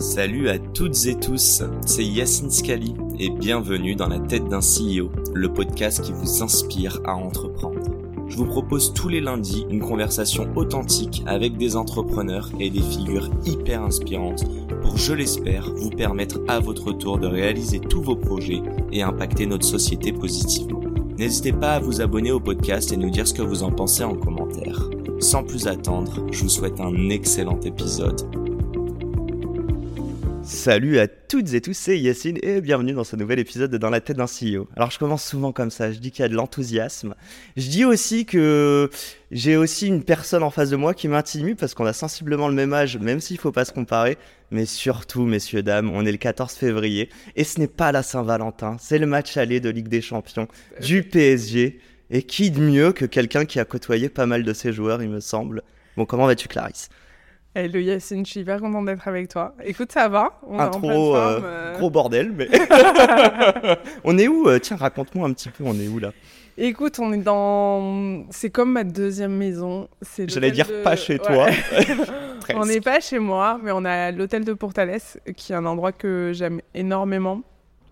Salut à toutes et tous, c'est Yacine Scali et bienvenue dans La tête d'un CEO, le podcast qui vous inspire à entreprendre. Je vous propose tous les lundis une conversation authentique avec des entrepreneurs et des figures hyper inspirantes pour, je l'espère, vous permettre à votre tour de réaliser tous vos projets et impacter notre société positivement. N'hésitez pas à vous abonner au podcast et nous dire ce que vous en pensez en commentaire. Sans plus attendre, je vous souhaite un excellent épisode. Salut à toutes et tous, c'est Yacine et bienvenue dans ce nouvel épisode de Dans la tête d'un CEO. Alors je commence souvent comme ça, je dis qu'il y a de l'enthousiasme. Je dis aussi que j'ai aussi une personne en face de moi qui m'intimide parce qu'on a sensiblement le même âge, même s'il ne faut pas se comparer. Mais surtout, messieurs, dames, on est le 14 février et ce n'est pas la Saint-Valentin, c'est le match aller de Ligue des Champions du PSG. Et qui de mieux que quelqu'un qui a côtoyé pas mal de ses joueurs, il me semble. Bon, comment vas-tu, Clarisse ? Hello Yacine, je suis hyper contente d'être avec toi. Écoute, ça va, on est en pleine forme. Gros bordel, mais... On est où ? Tiens, raconte-moi un petit peu, on est où là ? Écoute, on est dans... C'est comme ma deuxième maison. J'allais dire pas chez toi. On n'est pas chez moi, mais on est à l'hôtel de Portales, qui est un endroit que j'aime énormément.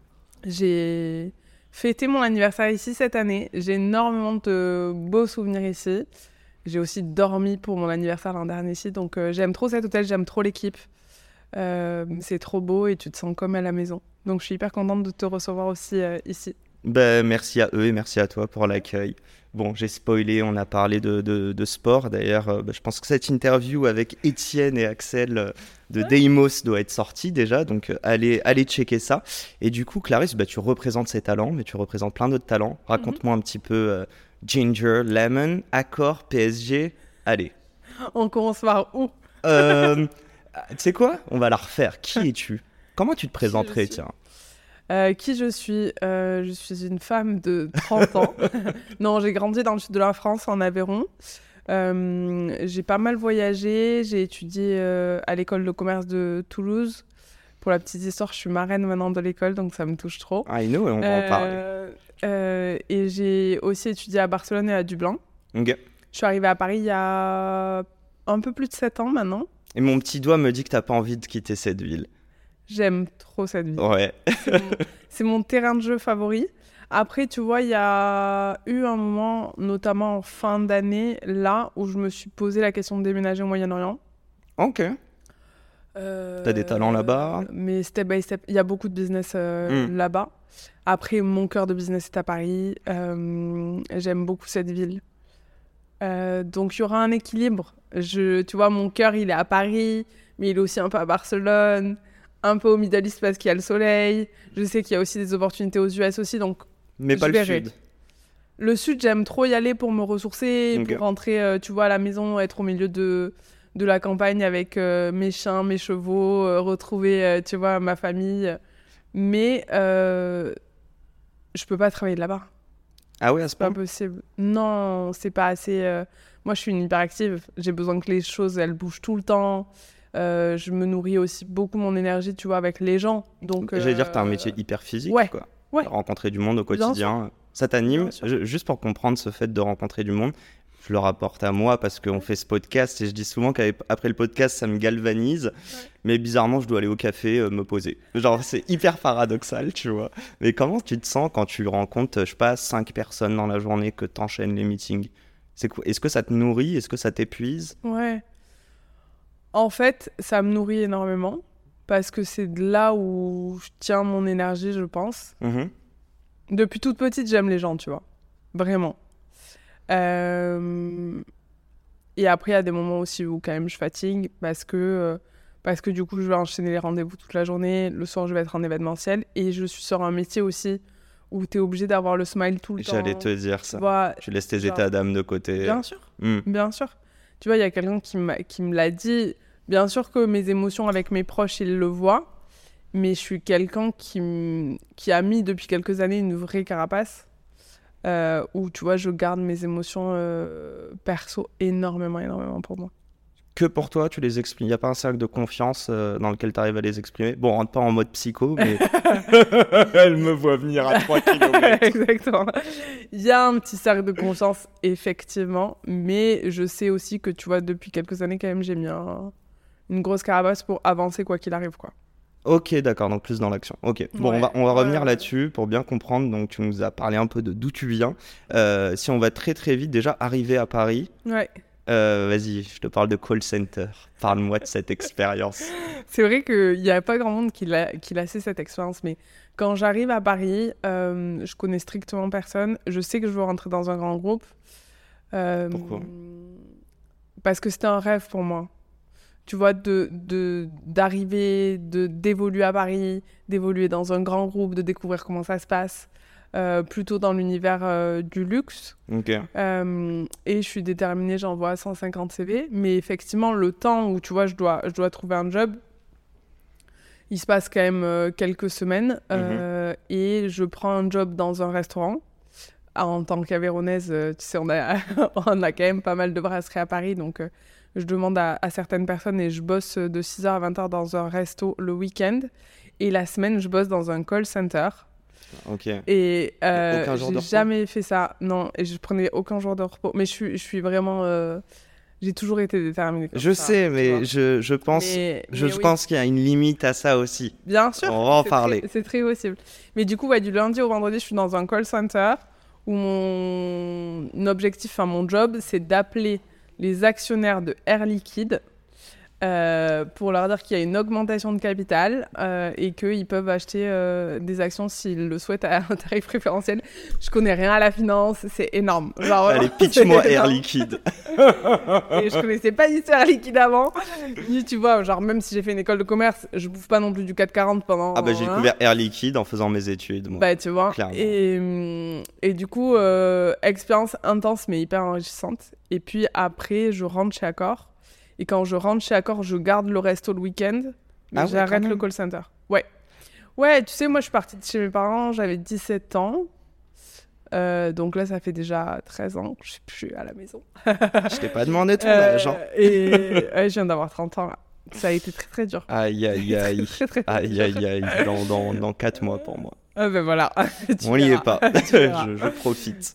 J'ai fêté mon anniversaire ici cette année. J'ai énormément de beaux souvenirs ici. J'ai aussi dormi pour mon anniversaire l'an dernier ici, donc j'aime trop cet hôtel, j'aime trop l'équipe. C'est trop beau et tu te sens comme à la maison. Donc je suis hyper contente de te recevoir aussi ici. Merci à eux et merci à toi pour l'accueil. Bon, j'ai spoilé, on a parlé de sport. D'ailleurs, je pense que cette interview avec Étienne et Axel de Deimos doit être sortie déjà, donc allez checker ça. Et du coup, Clarisse, tu représentes ces talents, mais tu représentes plein d'autres talents. Raconte-moi un petit peu... Ginger, Lemon, Accor, PSG, allez. On commence par où ? Tu sais quoi ? On va la refaire. Qui es-tu ? Comment tu te présenterais, tiens ? Qui je suis ? Je suis une femme de 30 ans. Non, j'ai grandi dans le sud de la France, en Aveyron. J'ai pas mal voyagé. J'ai étudié à l'école de commerce de Toulouse. Pour la petite histoire, je suis marraine maintenant de l'école, donc ça me touche trop. I know, on va en parler. Et j'ai aussi étudié à Barcelone et à Dublin. Okay. Je suis arrivée à Paris il y a un peu plus de 7 ans maintenant. Et mon petit doigt me dit que t'as pas envie de quitter cette ville. J'aime trop cette ville. Ouais. C'est mon terrain de jeu favori. Après, tu vois, il y a eu un moment, notamment en fin d'année, là, où je me suis posé la question de déménager au Moyen-Orient. Ok. T'as des talents là-bas ? Mais step by step, il y a beaucoup de business là-bas. Après, mon cœur de business est à Paris. J'aime beaucoup cette ville. Donc, il y aura un équilibre. Tu vois, mon cœur, il est à Paris, mais il est aussi un peu à Barcelone, un peu au Middle East parce qu'il y a le soleil. Je sais qu'il y a aussi des opportunités aux US aussi, donc mais pas le sud. Le sud, j'aime trop y aller pour me ressourcer, pour rentrer, tu vois, à la maison, être au milieu de la campagne avec mes chiens, mes chevaux, retrouver, tu vois, ma famille. Mais je peux pas travailler de là-bas. Ah ouais, à ce point ? C'est pas possible. Non, c'est pas assez... Moi, je suis une hyperactive. J'ai besoin que les choses, elles bougent tout le temps. Je me nourris aussi beaucoup mon énergie, tu vois, avec les gens. Donc, j'allais dire que t'as un métier hyper physique, quoi. Ouais. Rencontrer du monde au quotidien, ça t'anime ? Juste pour comprendre ce fait de rencontrer du monde, je le rapporte à moi parce qu'on fait ce podcast et je dis souvent qu'après le podcast, ça me galvanise. Mais bizarrement, je dois aller au café me poser. Genre, c'est hyper paradoxal, tu vois. Mais comment tu te sens quand tu rencontres, je sais pas, 5 personnes dans la journée, que t'enchaînes les meetings ? Est-ce que ça te nourrit ? Est-ce que ça t'épuise ? Ouais. En fait, ça me nourrit énormément parce que c'est de là où je tiens mon énergie, je pense. Depuis toute petite, j'aime les gens, tu vois. Vraiment. Et après, il y a des moments aussi où quand même je fatigue parce que du coup, je vais enchaîner les rendez-vous toute la journée. Le soir, je vais être en événementiel. Et je suis sur un métier aussi où tu es obligé d'avoir le smile tout le temps. J'allais te dire ça. Vois, tu laisses tes états d'âme de côté. Bien sûr. Bien sûr. Tu vois, il y a quelqu'un qui me l'a dit. Bien sûr que mes émotions avec mes proches, ils le voient. Mais je suis quelqu'un qui a mis depuis quelques années une vraie carapace. Où, tu vois, je garde mes émotions perso énormément pour moi. Que pour toi, tu les exprimes. Il n'y a pas un cercle de confiance dans lequel tu arrives à les exprimer. Bon, on rentre pas en mode psycho, mais... Elle me voit venir à 3 km. Exactement. Il y a un petit cercle de confiance, effectivement. Mais je sais aussi que, tu vois, depuis quelques années, quand même, j'ai mis une grosse carapace pour avancer quoi qu'il arrive, quoi. Ok, d'accord, donc plus dans l'action. Ok, bon, Ouais. on va revenir là-dessus pour bien comprendre. Donc, tu nous as parlé un peu de d'où tu viens. Si on va très très vite, déjà, arriver à Paris, Ouais. vas-y, je te parle de call center. Parle-moi de cette expérience. C'est vrai qu'il n'y a pas grand monde qui l'a fait cette expérience, mais quand j'arrive à Paris, je connais strictement personne. Je sais que je veux rentrer dans un grand groupe. Pourquoi ? Parce que c'était un rêve pour moi. Tu vois, d'arriver, d'évoluer à Paris, d'évoluer dans un grand groupe, de découvrir comment ça se passe, plutôt dans l'univers du luxe. Ok. Et je suis déterminée, j'envoie 150 CV. Mais effectivement, le temps où, tu vois, je dois trouver un job, il se passe quand même quelques semaines. Et je prends un job dans un restaurant. En tant qu'Aveyronnaise, tu sais, on a quand même pas mal de brasseries à Paris, donc je demande à certaines personnes et je bosse de 6h à 20h dans un resto le week-end. Et la semaine, je bosse dans un call center. Ok. Et aucun jour de j'ai repos ? jamais fait ça, non, et je prenais aucun jour de repos. Mais je suis vraiment... j'ai toujours été déterminée. Je sais, mais je pense, oui. pense qu'il y a une limite à ça aussi. Bien sûr, On va en parler. C'est très possible. Mais du coup, ouais, du lundi au vendredi, je suis dans un call center où mon objectif, enfin mon job, c'est d'appeler les actionnaires de Air Liquide pour leur dire qu'il y a une augmentation de capital et qu'ils peuvent acheter des actions s'ils le souhaitent à un tarif préférentiel. Je connais rien à la finance, c'est énorme. Genre, allez, pitch-moi Air Liquide. Et je connaissais pas du tout Air Liquide avant. Tu vois, genre même si j'ai fait une école de commerce, je bouffe pas non plus du 440 pendant... Ah bah j'ai découvert Air Liquide en faisant mes études. Moi. Bah tu vois, clairement. et du coup, expérience intense mais hyper enrichissante. Et puis après, je rentre chez Accor. Et quand je rentre chez Accor, je garde le resto le week-end. Mais j'arrête le call center. Ouais. Ouais, tu sais, moi je suis partie de chez mes parents, j'avais 17 ans. Donc là, ça fait déjà 13 ans que je suis plus à la maison. Je t'ai pas demandé ton âge. Hein. Et je viens d'avoir 30 ans là. Ça a été très très dur. Aïe aïe aïe. Très, aïe aïe aïe. Dans 4 mois pour moi. Ah ben voilà. On n'y est pas. je profite.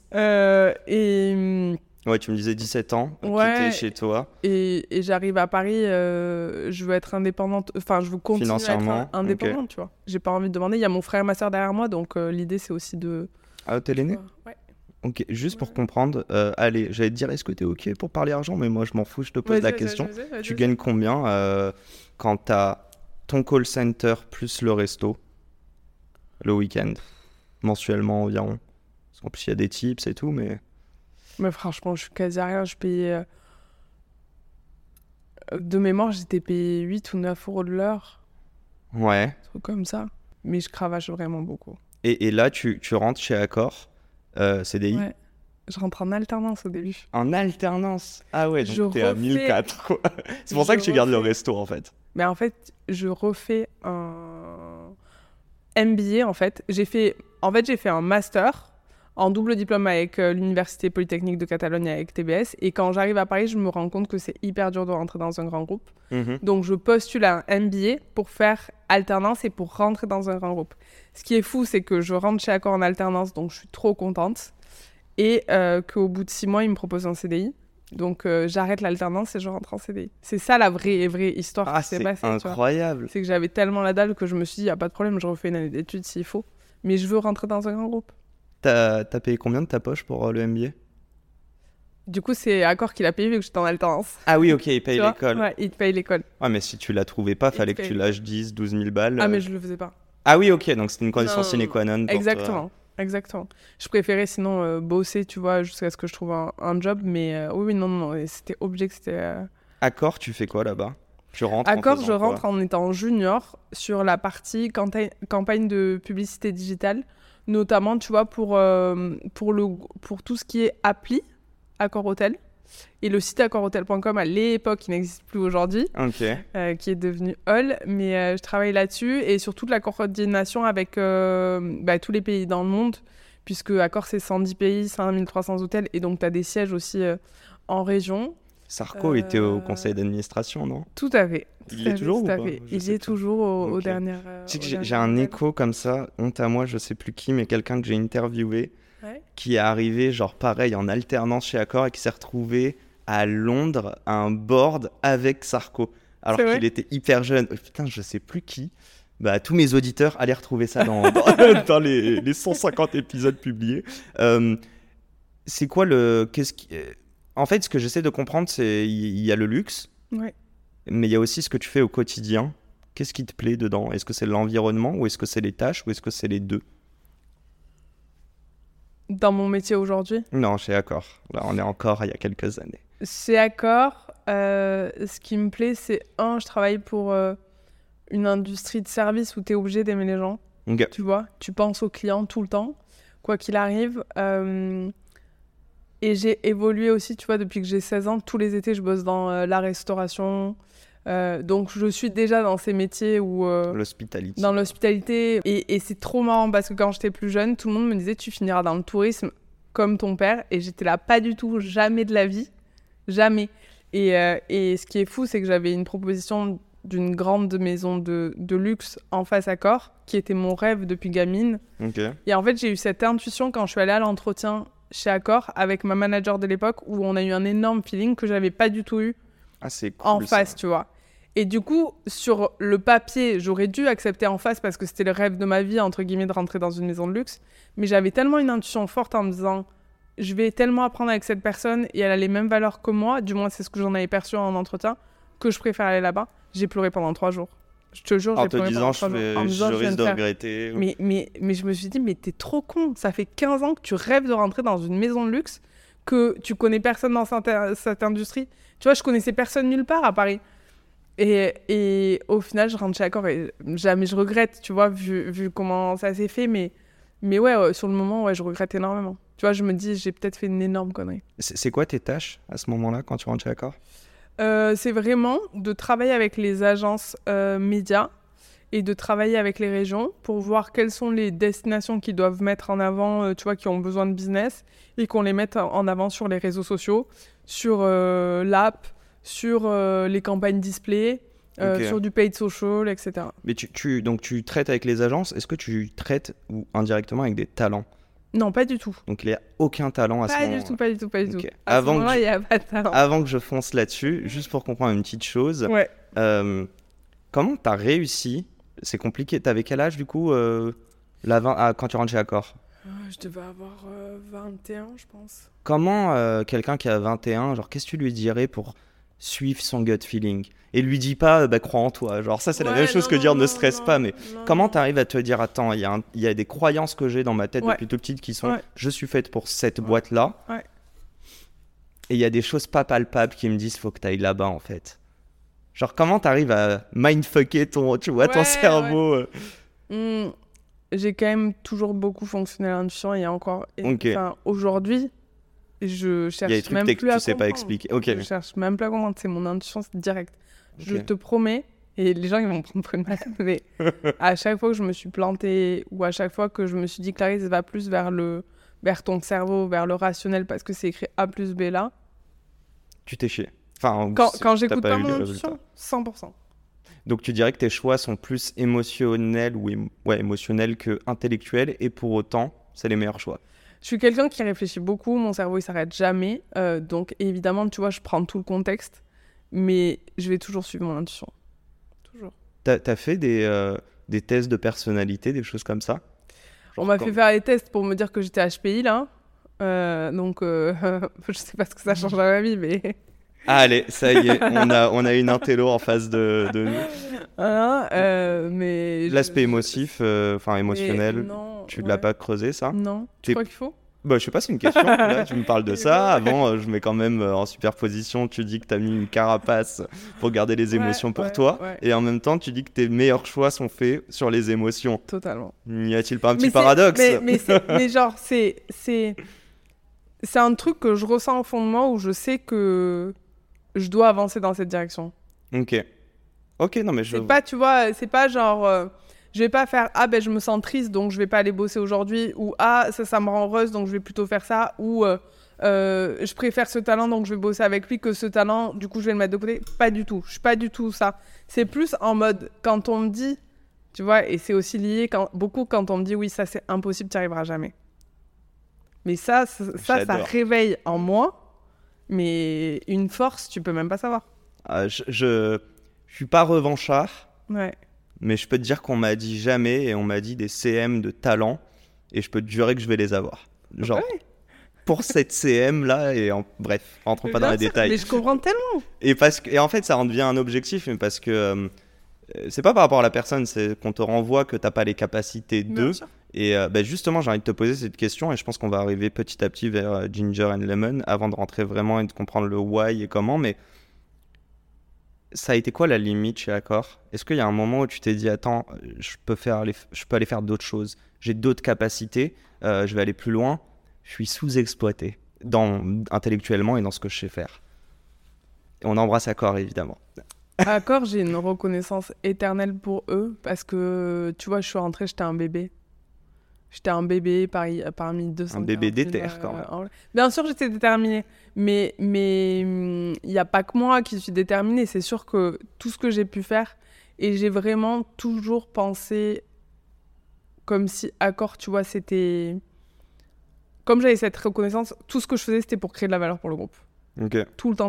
Ouais, tu me disais 17 ans, quitter chez toi. Et j'arrive à Paris, je veux être indépendante, enfin je veux continuer à être indépendante, tu vois. J'ai pas envie de demander, il y a mon frère et ma soeur derrière moi, donc l'idée c'est aussi de... Ah, t'es l'aîné ? Ouais. Ok, juste pour comprendre, allez, j'allais te dire, est-ce que t'es ok pour parler argent ? Mais moi je m'en fous, je te pose la question. Tu gagnes combien quand t'as ton call center plus le resto, le week-end, mensuellement environ ? Parce qu'en plus il y a des tips et tout, mais... Mais franchement, je suis quasi à rien. Je payais... De mémoire, j'étais payé 8 ou 9 euros de l'heure. Ouais. Un truc comme ça. Mais je cravache vraiment beaucoup. Et là, tu rentres chez Accor, CDI ? Ouais. Je rentre en alternance au début. En alternance ? Ah ouais, donc t'es à 1004, quoi. C'est pour ça que tu gardes le resto, en fait. Mais en fait, je refais un MBA, en fait. J'ai fait un master en double diplôme avec l'Université Polytechnique de Catalogne avec TBS. Et quand j'arrive à Paris, je me rends compte que c'est hyper dur de rentrer dans un grand groupe. Donc, je postule à un MBA pour faire alternance et pour rentrer dans un grand groupe. Ce qui est fou, c'est que je rentre chez Accor en alternance, donc je suis trop contente. Et qu'au bout de 6 mois, ils me proposent un CDI. Donc, j'arrête l'alternance et je rentre en CDI. C'est ça la vraie histoire qui s'est passée. C'est incroyable. C'est que j'avais tellement la dalle que je me suis dit, il n'y a pas de problème, je refais une année d'études s'il faut. Mais je veux rentrer dans un grand groupe. T'as payé combien de ta poche pour le MBA ? Du coup, c'est Accor qui l'a payé vu que j'étais en alternance. Ah oui, ok, il paye l'école. Ouais, il te paye l'école. Ouais, mais si tu la trouvais pas, fallait que tu lâches 10, 12 000 balles. Ah, mais je le faisais pas. Ah oui, ok, donc c'était une condition sine qua non pour Exactement. toi. Exactement. Je préférais sinon bosser, tu vois, jusqu'à ce que je trouve un job, mais oui, non, c'était obligé que c'était... Accor, tu fais quoi là-bas ? Tu rentres Accor, je rentre en étant junior sur la partie campagne de publicité digitale, notamment, tu vois, pour tout ce qui est appli Accor Hotel. Et le site accorhotel.com à l'époque, qui n'existe plus aujourd'hui, qui est devenu All. Mais je travaille là-dessus et sur toute la coordination avec tous les pays dans le monde, puisque Accor, c'est 110 pays, 5300 hôtels, et donc tu as des sièges aussi en région. Sarko était au conseil d'administration, non ? Tout à fait. Il est toujours ou pas ? Il y est toujours aux dernières... Tu sais que j'ai un écho comme ça, honte à moi, je sais plus qui, mais quelqu'un que j'ai interviewé, qui est arrivé, genre pareil, en alternance chez Accor et qui s'est retrouvé à Londres à un board avec Sarko. alors qu'il était hyper jeune. Putain, je sais plus qui. Bah, tous mes auditeurs allaient retrouver ça dans les 150 épisodes publiés. C'est quoi En fait, ce que j'essaie de comprendre, c'est il y a le luxe, mais il y a aussi ce que tu fais au quotidien. Qu'est-ce qui te plaît dedans ? Est-ce que c'est l'environnement ou est-ce que c'est les tâches ou est-ce que c'est les deux ? Dans mon métier aujourd'hui ? Non, chez Accor. Là, on est encore il y a quelques années. Chez Accor, ce qui me plaît, c'est je travaille pour une industrie de service où tu es obligé d'aimer les gens. Okay. Tu vois, tu penses aux clients tout le temps, quoi qu'il arrive. Et j'ai évolué aussi, tu vois, depuis que j'ai 16 ans. Tous les étés, je bosse dans la restauration. Donc, je suis déjà dans ces métiers où... l'hospitalité. Dans l'hospitalité. Et c'est trop marrant parce que quand j'étais plus jeune, tout le monde me disait « Tu finiras dans le tourisme comme ton père ». Et j'étais là, pas du tout, jamais de la vie. Jamais. Et ce qui est fou, c'est que j'avais une proposition d'une grande maison de luxe en face Accor, qui était mon rêve depuis gamine. Okay. Et en fait, j'ai eu cette intuition quand je suis allée à l'entretien chez Accor avec ma manager de l'époque, où on a eu un énorme feeling que j'avais pas du tout eu c'est cool, en face, ça. Tu vois. Et du coup, sur le papier, j'aurais dû accepter en face parce que c'était le rêve de ma vie, entre guillemets, de rentrer dans une maison de luxe. Mais j'avais tellement une intuition forte en me disant, je vais tellement apprendre avec cette personne et elle a les mêmes valeurs que moi, du moins c'est ce que j'en avais perçu en entretien, que je préfère aller là-bas. J'ai pleuré pendant 3 jours. Je te jure, j'ai pleuré pendant 3 jours. En te disant, je risque de regretter. Mais je me suis dit, mais t'es trop con. Ça fait 15 ans que tu rêves de rentrer dans une maison de luxe, que tu connais personne dans cette industrie. Tu vois, je connaissais personne nulle part à Paris. Et au final, je rentre chez Accor et jamais je regrette, tu vois, vu comment ça s'est fait. Mais ouais, sur le moment, ouais, je regrette énormément. Tu vois, je me dis, j'ai peut-être fait une énorme connerie. C'est quoi tes tâches à ce moment-là, quand tu rentres chez Accor ? C'est vraiment de travailler avec les agences médias et de travailler avec les régions pour voir quelles sont les destinations qu'ils doivent mettre en avant, tu vois, qui ont besoin de business et qu'on les mette en avant sur les réseaux sociaux, sur l'app, sur les campagnes display, sur du paid social, etc. Mais donc tu traites avec les agences, est-ce que tu traites ou indirectement avec des talents ? Non, pas du tout. Donc il n'y a aucun talent à ce moment-là. Pas du tout. Okay. À ce moment-là, il n'y a pas de talent. Avant que je fonce là-dessus, juste pour comprendre une petite chose, ouais. Comment tu as réussi ? C'est compliqué. Tu avais quel âge du coup quand tu rentres chez Accor ? Je devais avoir 21, je pense. Comment quelqu'un qui a 21, genre qu'est-ce que tu lui dirais pour suivre son gut feeling ? Et lui dis pas crois en toi, genre ça c'est la même chose que dire ne stresse pas, mais comment t'arrives à te dire attends, il y a des croyances que j'ai dans ma tête depuis tout petit qui sont je suis faite pour cette boîte là, et il y a des choses pas palpables qui me disent faut que t'ailles là-bas en fait. Genre comment t'arrives à mindfucker ton cerveau J'ai quand même toujours beaucoup fonctionné à l'intuition et encore aujourd'hui je cherche même plus à comprendre. Tu sais pas expliquer. Je cherche même plus à comprendre, c'est mon intuition, c'est direct. Je te promets, et les gens ils vont me prendre pour une malade, mais à chaque fois que je me suis plantée ou à chaque fois que je me suis dit Clarisse va plus vers ton cerveau, vers le rationnel parce que c'est écrit A plus B là. Tu t'es chié. Enfin, quand j'écoute pas mon intuition, 100%. Donc tu dirais que tes choix sont plus émotionnels émotionnels que intellectuels et pour autant c'est les meilleurs choix. Je suis quelqu'un qui réfléchit beaucoup, mon cerveau il s'arrête jamais, donc évidemment tu vois je prends tout le contexte. Mais je vais toujours suivre mon intuition. Toujours. T'as fait des tests de personnalité, des choses comme ça ? On m'a fait faire les tests pour me dire que j'étais HPI, là. Donc, je sais pas ce que ça change dans ma vie, mais... Allez, ça y est, on a une intello en face de nous. Mais l'aspect émotif, émotionnel, non, tu l'as pas creusé, ça ? Non, tu crois qu'il faut ? Je sais pas, c'est une question. Là, tu me parles de ça. Avant, je mets quand même en superposition. Tu dis que tu as mis une carapace pour garder les émotions pour toi. Ouais. Et en même temps, tu dis que tes meilleurs choix sont faits sur les émotions. Totalement. N'y a-t-il pas un petit paradoxe ? Mais genre, c'est un truc que je ressens au fond de moi où je sais que je dois avancer dans cette direction. Ok, non mais c'est pas, tu vois, c'est pas genre... je vais pas faire je me sens triste donc je vais pas aller bosser aujourd'hui, ou ça me rend heureuse donc je vais plutôt faire ça, ou je préfère ce talent donc je vais bosser avec lui que ce talent du coup je vais le mettre de côté. Pas du tout, je suis pas du tout ça. C'est plus en mode quand on me dit, tu vois, et c'est aussi lié quand on me dit oui ça c'est impossible, tu n'y arriveras jamais. Mais ça réveille en moi mais une force tu peux même pas savoir. Je Je suis pas revanchard, Ouais. mais je peux te dire qu'on m'a dit jamais et on m'a dit des CM de talent et je peux te jurer que je vais les avoir. Genre, pour cette CM là bref, rentrons pas dans les détails. Mais je comprends tellement. Et en fait, ça en devient un objectif, mais parce que c'est pas par rapport à la personne, c'est qu'on te renvoie que t'as pas les capacités d'eux. Et justement, j'ai envie de te poser cette question et je pense qu'on va arriver petit à petit vers Ginger and Lemon avant de rentrer vraiment et de comprendre le why et comment. Mais ça a été quoi la limite chez Accor ? Est-ce qu'il y a un moment où tu t'es dit attends, je peux aller faire d'autres choses, j'ai d'autres capacités, je vais aller plus loin, je suis sous-exploité intellectuellement et dans ce que je sais faire. Et on embrasse Accor évidemment. À Accor, j'ai une reconnaissance éternelle pour eux parce que tu vois, je suis rentrée, j'étais un bébé. J'étais un bébé parmi 200. Un bébé déter quand même. Bien sûr, j'étais déterminée. Mais il n'y a pas que moi qui suis déterminée. C'est sûr que tout ce que j'ai pu faire, et j'ai vraiment toujours pensé comme si Accor, tu vois, c'était... Comme j'avais cette reconnaissance, tout ce que je faisais, c'était pour créer de la valeur pour le groupe. Ok. Tout le temps.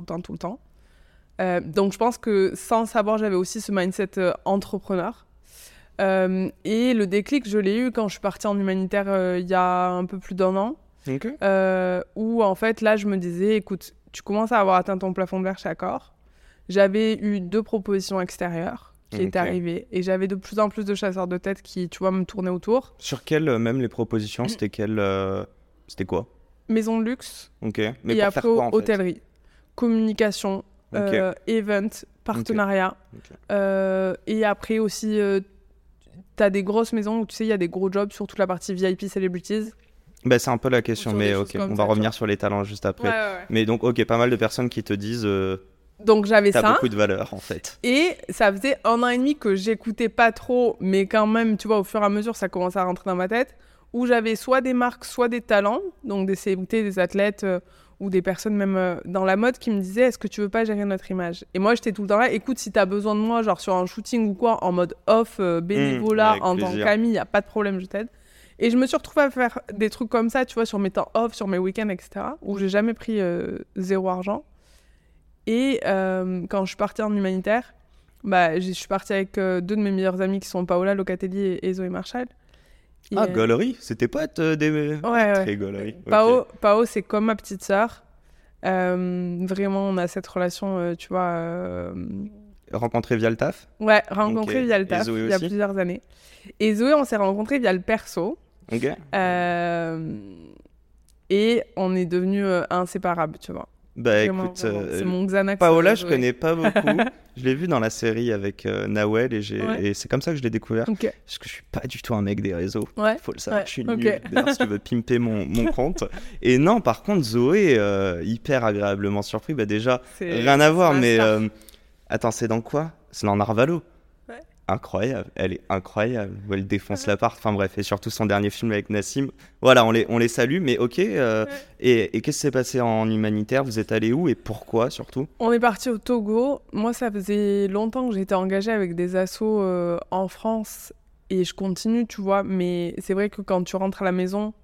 Donc je pense que sans le savoir, j'avais aussi ce mindset entrepreneur. Et le déclic, je l'ai eu quand je suis partie en humanitaire il y a un peu plus d'1 an. Okay. Où en fait, là, je me disais, écoute, tu commences à avoir atteint ton plafond de verre chez Accor. J'avais eu 2 propositions extérieures qui étaient arrivées. Et j'avais de plus en plus de chasseurs de tête qui, tu vois, me tournaient autour. Sur quelles, même les propositions, c'était c'était quoi ? Maison de luxe. Ok. Mais et pour après, faire quoi, en fait ? hôtellerie. Communication. Event, partenariat. Et après aussi, t'as des grosses maisons où tu sais, il y a des gros jobs sur toute la partie VIP Celebrities. C'est un peu la question, mais ok, on va revenir sur les talents juste après. Ouais. Mais donc, ok, pas mal de personnes qui te disent donc j'avais ça. T'as beaucoup de valeur en fait. Et ça faisait 1 an et demi que j'écoutais pas trop, mais quand même, tu vois, au fur et à mesure, ça commençait à rentrer dans ma tête, où j'avais soit des marques, soit des talents, donc des célébrités, des athlètes... ou des personnes même dans la mode qui me disaient est-ce que tu veux pas gérer notre image ? Et moi j'étais tout le temps là, écoute, si t'as besoin de moi genre sur un shooting ou quoi, en mode off, bénévolat, en tant qu'amie, y a pas de problème, je t'aide. Et je me suis retrouvée à faire des trucs comme ça, tu vois, sur mes temps off, sur mes week-ends, etc., où j'ai jamais pris 0 argent. Et quand je suis partie en humanitaire, je suis partie avec 2 de mes meilleures amies qui sont Paola Locatelli et Zoé Marshall. Gaulerie, c'était potes des... Très Gaulerie. Pao, c'est comme ma petite sœur. Vraiment, on a cette relation, tu vois... Rencontrée via le taf ? Ouais, rencontrée via le taf, il y a plusieurs années. Et Zoé, on s'est rencontrés via le perso. Ok. Et on est devenus inséparables, tu vois. Vraiment, écoute, c'est mon Xanax. Paola, je connais pas beaucoup. Je l'ai vu dans la série avec Nawel et c'est comme ça que je l'ai découvert. Parce que je suis pas du tout un mec des réseaux. Faut le savoir, je suis nul. D'ailleurs, si tu veux pimper mon compte. Et non, par contre, Zoé, hyper agréablement surpris. Déjà, rien à voir, mais attends, c'est dans quoi ? C'est dans Narvalo. Incroyable, elle est incroyable, elle défonce l'appart, enfin bref, et surtout son dernier film avec Nassim. Voilà, on les salue, mais ok. Et qu'est-ce qui s'est passé en humanitaire ? Vous êtes allé où et pourquoi surtout ? On est parti au Togo. Moi, ça faisait longtemps que j'étais engagée avec des assos en France et je continue, tu vois, mais c'est vrai que quand tu rentres à la maison,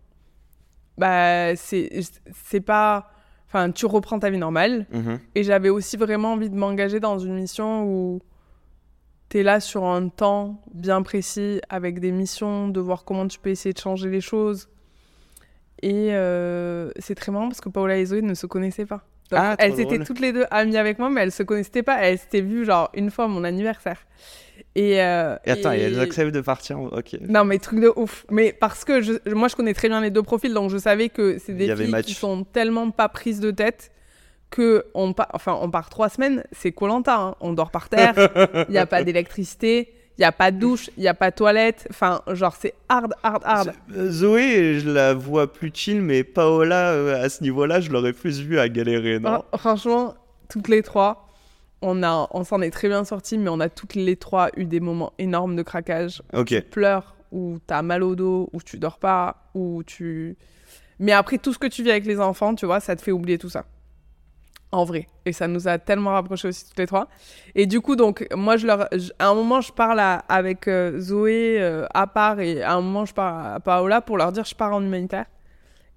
c'est pas... Enfin, tu reprends ta vie normale. Et j'avais aussi vraiment envie de m'engager dans une mission où t'es là sur un temps bien précis, avec des missions, de voir comment tu peux essayer de changer les choses. Et c'est très marrant parce que Paola et Zoé ne se connaissaient pas. Donc, elles étaient toutes les 2 amies avec moi, mais elles se connaissaient pas. Elles s'étaient vues genre une fois à mon anniversaire. Et elles acceptent de partir. Ok. Non, mais truc de ouf. Mais parce que moi, je connais très bien les 2 profils, donc je savais que c'est des filles qui sont tellement pas prises de tête qu'on part 3 semaines, c'est Koh-Lanta, hein. On dort par terre, il n'y a pas d'électricité, il n'y a pas de douche, il n'y a pas de toilette. Enfin, genre, c'est hard. Zoé, je la vois plus chill, mais Paola, à ce niveau-là, je l'aurais plus vue à galérer, non ? Franchement, toutes les 3, on s'en est très bien sortis, mais on a toutes les 3 eu des moments énormes de craquage. Tu pleures, ou t'as mal au dos, ou tu dors pas, ou tu... Mais après, tout ce que tu vis avec les enfants, tu vois, ça te fait oublier tout ça. En vrai. Et ça nous a tellement rapprochés aussi toutes les 3. Et du coup, donc, moi, à un moment, je parle avec Zoé à part, et à un moment, je parle à Paola pour leur dire je pars en humanitaire.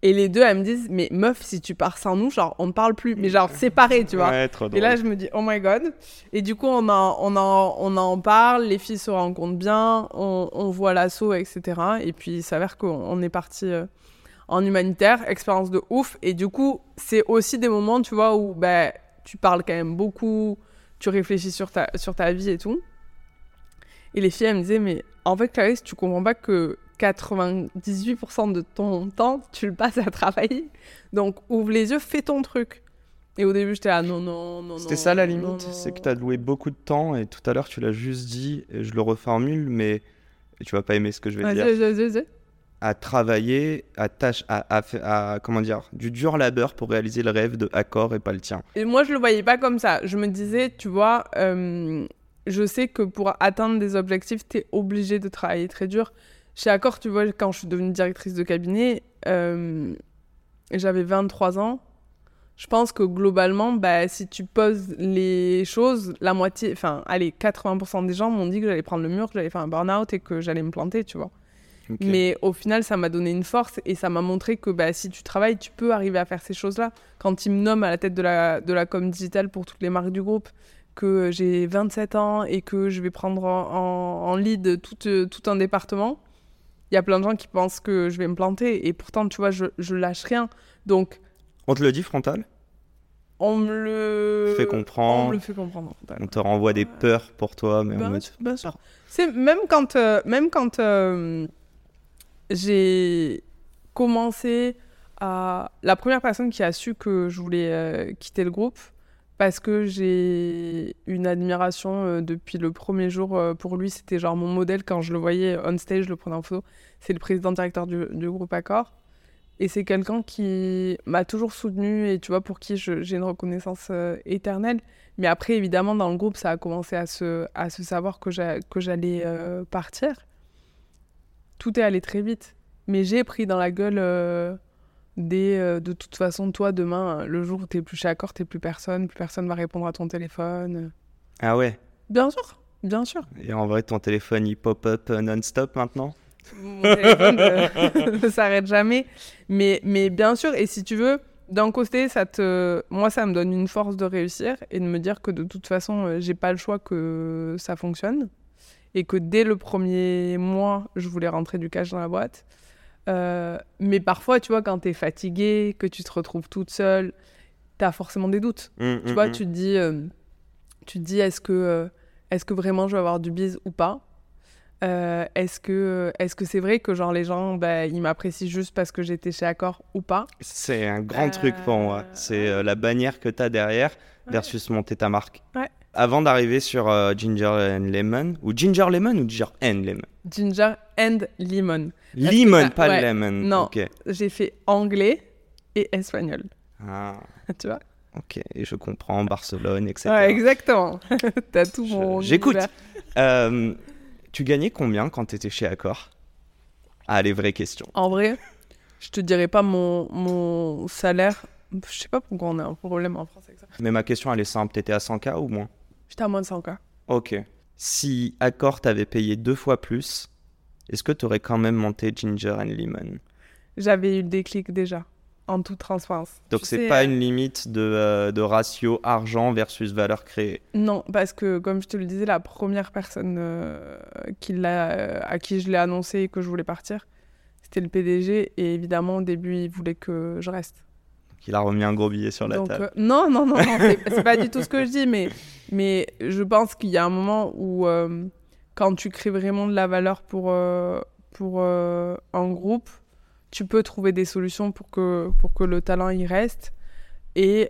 Et les deux, elles me disent, mais meuf, si tu pars sans nous, genre, on ne parle plus. Mais genre, séparés, tu vois. Ouais, trop drôle. Et là, je me dis, oh my God. Et du coup, on en parle, les filles se rencontrent bien, on voit l'assaut, etc. Et puis, il s'avère qu'on est parti en humanitaire, expérience de ouf. Et du coup, c'est aussi des moments, tu vois, où tu parles quand même beaucoup, tu réfléchis sur ta vie et tout. Et les filles, elles me disaient, mais en fait, Clarisse, tu comprends pas que 98% de ton temps, tu le passes à travailler. Donc, ouvre les yeux, fais ton truc. Et au début, j'étais là, non. C'était ça la limite, non. c'est que tu as loué beaucoup de temps et tout à l'heure, tu l'as juste dit, et je le reformule, mais tu vas pas aimer ce que je vais dire. Vas-y. À travailler, à comment dire, du dur labeur pour réaliser le rêve de Accor et pas le tien. Et moi, je le voyais pas comme ça. Je me disais, tu vois, je sais que pour atteindre des objectifs, t'es obligé de travailler très dur. Chez Accor, tu vois, quand je suis devenue directrice de cabinet, j'avais 23 ans. Je pense que globalement, si tu poses les choses, la moitié, 80% des gens m'ont dit que j'allais prendre le mur, que j'allais faire un burn-out et que j'allais me planter, tu vois. Okay. Mais au final, ça m'a donné une force et ça m'a montré que si tu travailles, tu peux arriver à faire ces choses-là. Quand ils me nomment à la tête de la com digitale pour toutes les marques du groupe, que j'ai 27 ans et que je vais prendre en lead tout un département, il y a plein de gens qui pensent que je vais me planter et pourtant, tu vois, je lâche rien. Donc, on te le dit frontal ? On me le fait comprendre. Frontal. On te renvoie des peurs pour toi, mais bien sûr. C'est même quand j'ai commencé à... La première personne qui a su que je voulais quitter le groupe, parce que j'ai une admiration depuis le premier jour pour lui, c'était genre mon modèle quand je le voyais on stage, je le prenais en photo, c'est le président-directeur du groupe Accor. Et c'est quelqu'un qui m'a toujours soutenue et tu vois, pour qui j'ai une reconnaissance éternelle. Mais après, évidemment, dans le groupe, ça a commencé à se savoir que j'allais partir. Tout est allé très vite. Mais j'ai pris dans la gueule de toute façon, toi, demain, le jour où t'es plus chez Accor, t'es plus personne va répondre à ton téléphone. Ah ouais ? Bien sûr. Et en vrai, ton téléphone, il pop-up non-stop maintenant ? Mon téléphone ne s'arrête jamais. Mais bien sûr, et si tu veux, d'un côté, moi, ça me donne une force de réussir et de me dire que de toute façon, j'ai pas le choix que ça fonctionne. Et que dès le premier mois, je voulais rentrer du cash dans la boîte. Mais parfois, tu vois, quand t'es fatiguée, que tu te retrouves toute seule, t'as forcément des doutes. Tu vois, tu te dis est-ce que vraiment je vais avoir du bise ou pas ? Est-ce que c'est vrai que genre les gens ils m'apprécient juste parce que j'étais chez Accor ou pas ? C'est un grand truc pour moi. C'est la bannière que t'as derrière versus monter ta marque. Ouais. Avant d'arriver sur Ginger and Lemon, ou Ginger Lemon ou Ginger and Lemon ? Ginger and Lemon. Lemon, pas Lemon. Non, okay. J'ai fait anglais et espagnol. Ah. Tu vois ? Ok, et je comprends, Barcelone, etc. Ouais, exactement. T'as tout mon J'écoute. Tu gagnais combien quand tu étais chez Accor ? Ah, les vraies questions. En vrai, je te dirais pas mon salaire. Je sais pas pourquoi on a un problème en France avec ça. Mais ma question, elle est simple. T'étais à 100K ou moins ? J'étais à moins de 100K. Ok. Si Accor t'avait payé 2 fois plus, est-ce que t'aurais quand même monté Ginger and Lemon ? J'avais eu le déclic déjà, en toute transparence. Donc c'est pas une limite de ratio argent versus valeur créée ? Non, parce que comme je te le disais, la première personne à qui je l'ai annoncé et que je voulais partir, c'était le PDG. Et évidemment, au début, il voulait que je reste. Il a remis un gros billet sur la table. Non, c'est pas du tout ce que je dis, mais je pense qu'il y a un moment où quand tu crées vraiment de la valeur pour un groupe, tu peux trouver des solutions pour que le talent y reste. Et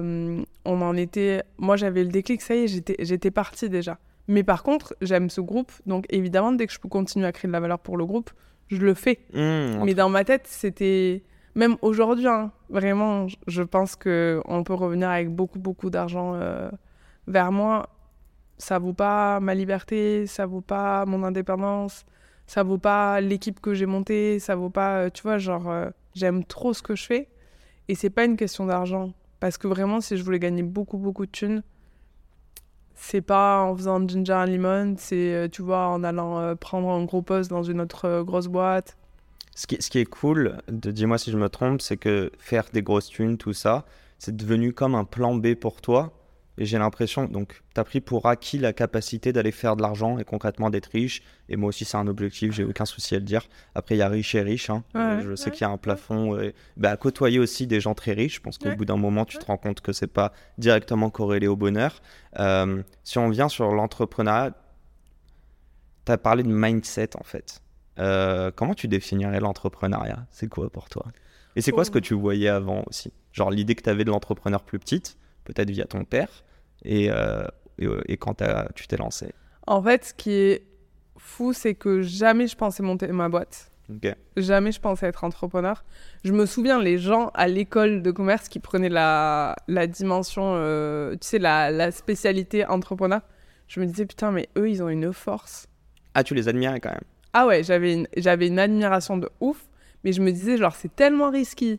moi j'avais le déclic, ça y est, j'étais partie déjà. Mais par contre, j'aime ce groupe, donc évidemment, dès que je peux continuer à créer de la valeur pour le groupe, je le fais. Mais dans ma tête, c'était... Même aujourd'hui, vraiment, je pense qu'on peut revenir avec beaucoup, beaucoup d'argent vers moi. Ça vaut pas ma liberté, ça vaut pas mon indépendance, ça vaut pas l'équipe que j'ai montée, ça vaut pas... tu vois, j'aime trop ce que je fais. Et c'est pas une question d'argent. Parce que vraiment, si je voulais gagner beaucoup, beaucoup de thunes, c'est pas en faisant Ginger and Lemon, c'est, tu vois, en allant prendre un gros poste dans une autre grosse boîte. Ce qui est cool, dis-moi si je me trompe, c'est que faire des grosses thunes, tout ça, c'est devenu comme un plan B pour toi. Et j'ai l'impression, donc, tu as pris pour acquis la capacité d'aller faire de l'argent et concrètement d'être riche. Et moi aussi, c'est un objectif, j'ai aucun souci à le dire. Après, il y a riche et riche. Hein. Je sais qu'il y a un plafond. À côtoyer aussi des gens très riches. Je pense qu'au bout d'un moment, tu te rends compte que c'est pas directement corrélé au bonheur. Si on vient sur l'entrepreneuriat, tu as parlé de mindset, en fait. Comment tu définirais l'entrepreneuriat ? C'est quoi pour toi ? Et c'est quoi ce que tu voyais avant aussi ? Genre l'idée que tu avais de l'entrepreneur plus petite, peut-être via ton père, et quand tu t'es lancé. En fait, ce qui est fou, c'est que jamais je pensais monter ma boîte. Okay. Jamais je pensais être entrepreneur. Je me souviens, les gens à l'école de commerce qui prenaient la dimension, tu sais, la spécialité entrepreneur, je me disais, putain, mais eux, ils ont une force. Ah, tu les admirais quand même ? Ah ouais, j'avais une admiration de ouf, mais je me disais, genre, c'est tellement risqué.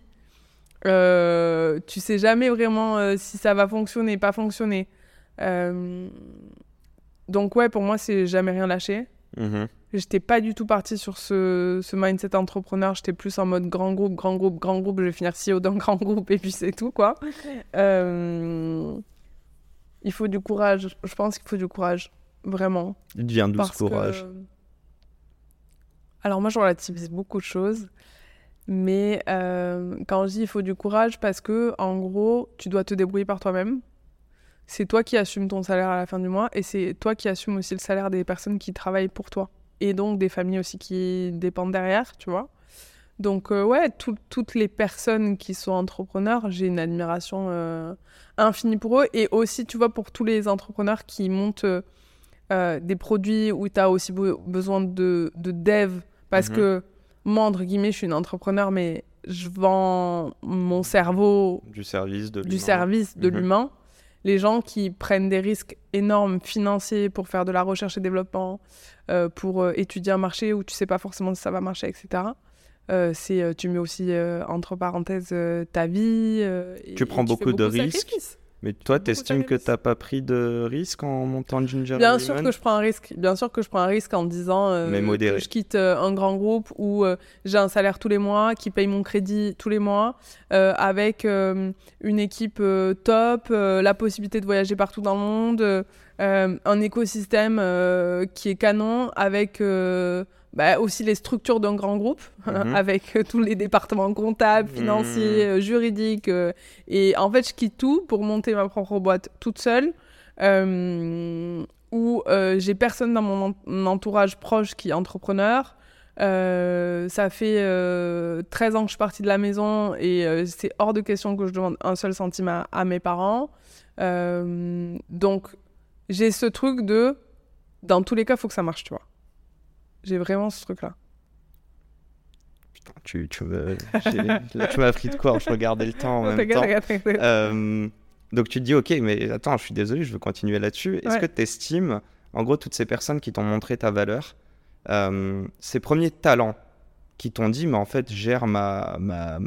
Tu sais jamais vraiment si ça va fonctionner, pas fonctionner. Donc ouais, pour moi, c'est jamais rien lâché. J'étais pas du tout partie sur ce mindset entrepreneur. J'étais plus en mode grand groupe. Je vais finir CEO d'un grand groupe et puis c'est tout, quoi. Il faut du courage. Je pense qu'il faut du courage, vraiment. Il vient d'où ce courage ? Alors moi, je relativise beaucoup de choses. Mais quand je dis il faut du courage, parce que en gros, tu dois te débrouiller par toi-même. C'est toi qui assumes ton salaire à la fin du mois et c'est toi qui assumes aussi le salaire des personnes qui travaillent pour toi. Et donc des familles aussi qui dépendent derrière, tu vois. Donc ouais, toutes les personnes qui sont entrepreneurs, j'ai une admiration infinie pour eux. Et aussi, tu vois, pour tous les entrepreneurs qui montent des produits où tu as aussi besoin de dev. Parce que moi, entre guillemets, je suis une entrepreneur, mais je vends mon cerveau du service de l'humain. Les gens qui prennent des risques énormes financiers pour faire de la recherche et développement, pour étudier un marché où tu ne sais pas forcément si ça va marcher, etc. Tu mets aussi entre parenthèses ta vie. Tu prends beaucoup de risques. Mais toi, t'estimes que t'as pas pris de risque en montant Ginger Bien sûr que je prends un risque. Bien sûr que je prends un risque en disant que je quitte un grand groupe où j'ai un salaire tous les mois, qui paye mon crédit tous les mois, avec une équipe top, la possibilité de voyager partout dans le monde, un écosystème qui est canon, avec aussi les structures d'un grand groupe, avec tous les départements comptables, financiers, juridiques. Et en fait, je quitte tout pour monter ma propre boîte toute seule, où j'ai personne dans mon entourage proche qui est entrepreneur. Ça fait 13 ans que je suis partie de la maison et c'est hors de question que je demande un seul centime à mes parents. Donc, j'ai ce truc de... Dans tous les cas, il faut que ça marche, tu vois. J'ai vraiment ce truc-là. Putain, là, tu m'as pris de quoi ? Je regardais le temps en même temps. Donc tu te dis, ok, mais attends, je suis désolé, je veux continuer là-dessus. Est-ce que tu estimes, en gros, toutes ces personnes qui t'ont montré ta valeur, ces premiers talents qui t'ont dit, mais en fait, gère mon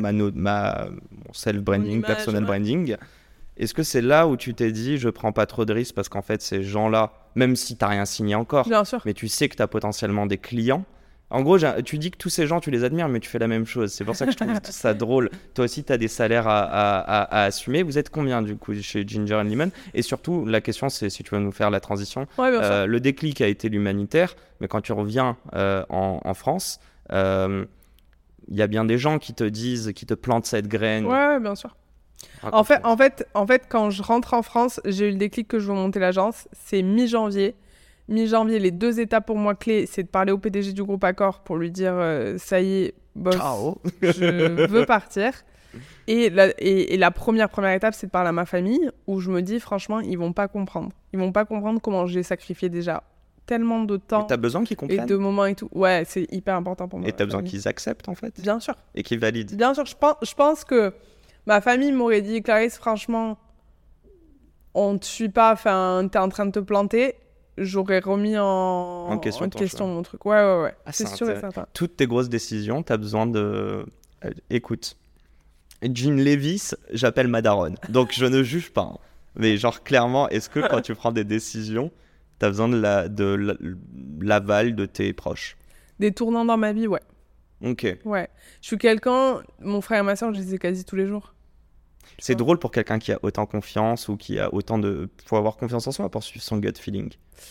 self-branding, personal branding. Est-ce que c'est là où tu t'es dit, je prends pas trop de risques parce qu'en fait, ces gens-là, même si t'as rien signé encore, mais tu sais que t'as potentiellement des clients. En gros, tu dis que tous ces gens, tu les admires, mais tu fais la même chose. C'est pour ça que je trouve ça drôle. Toi aussi, t'as des salaires à assumer. Vous êtes combien, du coup, chez Ginger & Lemon ? Et surtout, la question, c'est si tu veux nous faire la transition. Le déclic a été l'humanitaire, mais quand tu reviens en France, il y a bien des gens qui te disent, qui te plantent cette graine. Ouais, bien sûr. En fait, quand je rentre en France, j'ai eu le déclic que je veux monter l'agence. C'est mi-janvier. Mi-janvier, les 2 étapes pour moi clés, c'est de parler au PDG du groupe Accor pour lui dire ça y est, boss, je veux partir. Et la première étape, c'est de parler à ma famille où je me dis, franchement, ils vont pas comprendre. Ils vont pas comprendre comment j'ai sacrifié déjà tellement de temps. Mais t'as besoin qu'ils comprennent. Et de moments et tout. Ouais, c'est hyper important pour moi. Et t'as besoin qu'ils acceptent, en fait. Bien sûr. Et qu'ils valident. Bien sûr, je pense que ma famille m'aurait dit, Clarisse, franchement, on ne te suit pas, t'es en train de te planter. J'aurais remis en question mon truc. Ouais. Ah, c'est sûr et certain. Toutes tes grosses décisions, t'as besoin de... Écoute, Jean Levis, j'appelle ma daronne. Donc, je ne juge pas. Hein. Mais genre, clairement, est-ce que quand tu prends des décisions, t'as besoin de l'aval de tes proches ? Des tournants dans ma vie, ouais. Ok. Ouais. Je suis quelqu'un... Mon frère et ma soeur, je les ai quasi tous les jours. C'est drôle pour quelqu'un qui a autant confiance ou qui a autant de... Faut avoir confiance en soi pour suivre son gut feeling.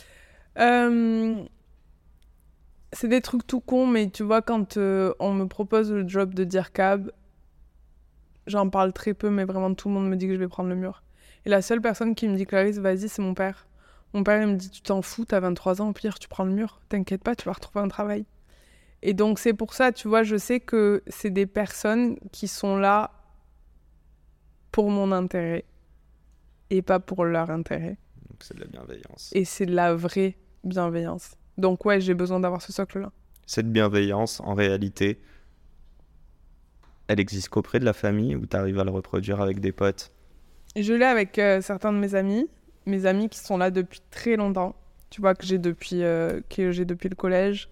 C'est des trucs tout cons, mais tu vois, quand on me propose le job de dire cab, j'en parle très peu, mais vraiment tout le monde me dit que je vais prendre le mur. Et la seule personne qui me dit Clarisse, vas-y, c'est mon père. Mon père, il me dit, tu t'en fous, t'as 23 ans, au pire, tu prends le mur. T'inquiète pas, tu vas retrouver un travail. Et donc, c'est pour ça, tu vois, je sais que c'est des personnes qui sont là pour mon intérêt et pas pour leur intérêt. Donc, c'est de la bienveillance. Et c'est de la vraie bienveillance. Donc, ouais, j'ai besoin d'avoir ce socle-là. Cette bienveillance, en réalité, elle existe qu'auprès de la famille ou t'arrives à le reproduire avec des potes? Je l'ai avec certains de mes amis qui sont là depuis très longtemps. Tu vois, que j'ai depuis le collège.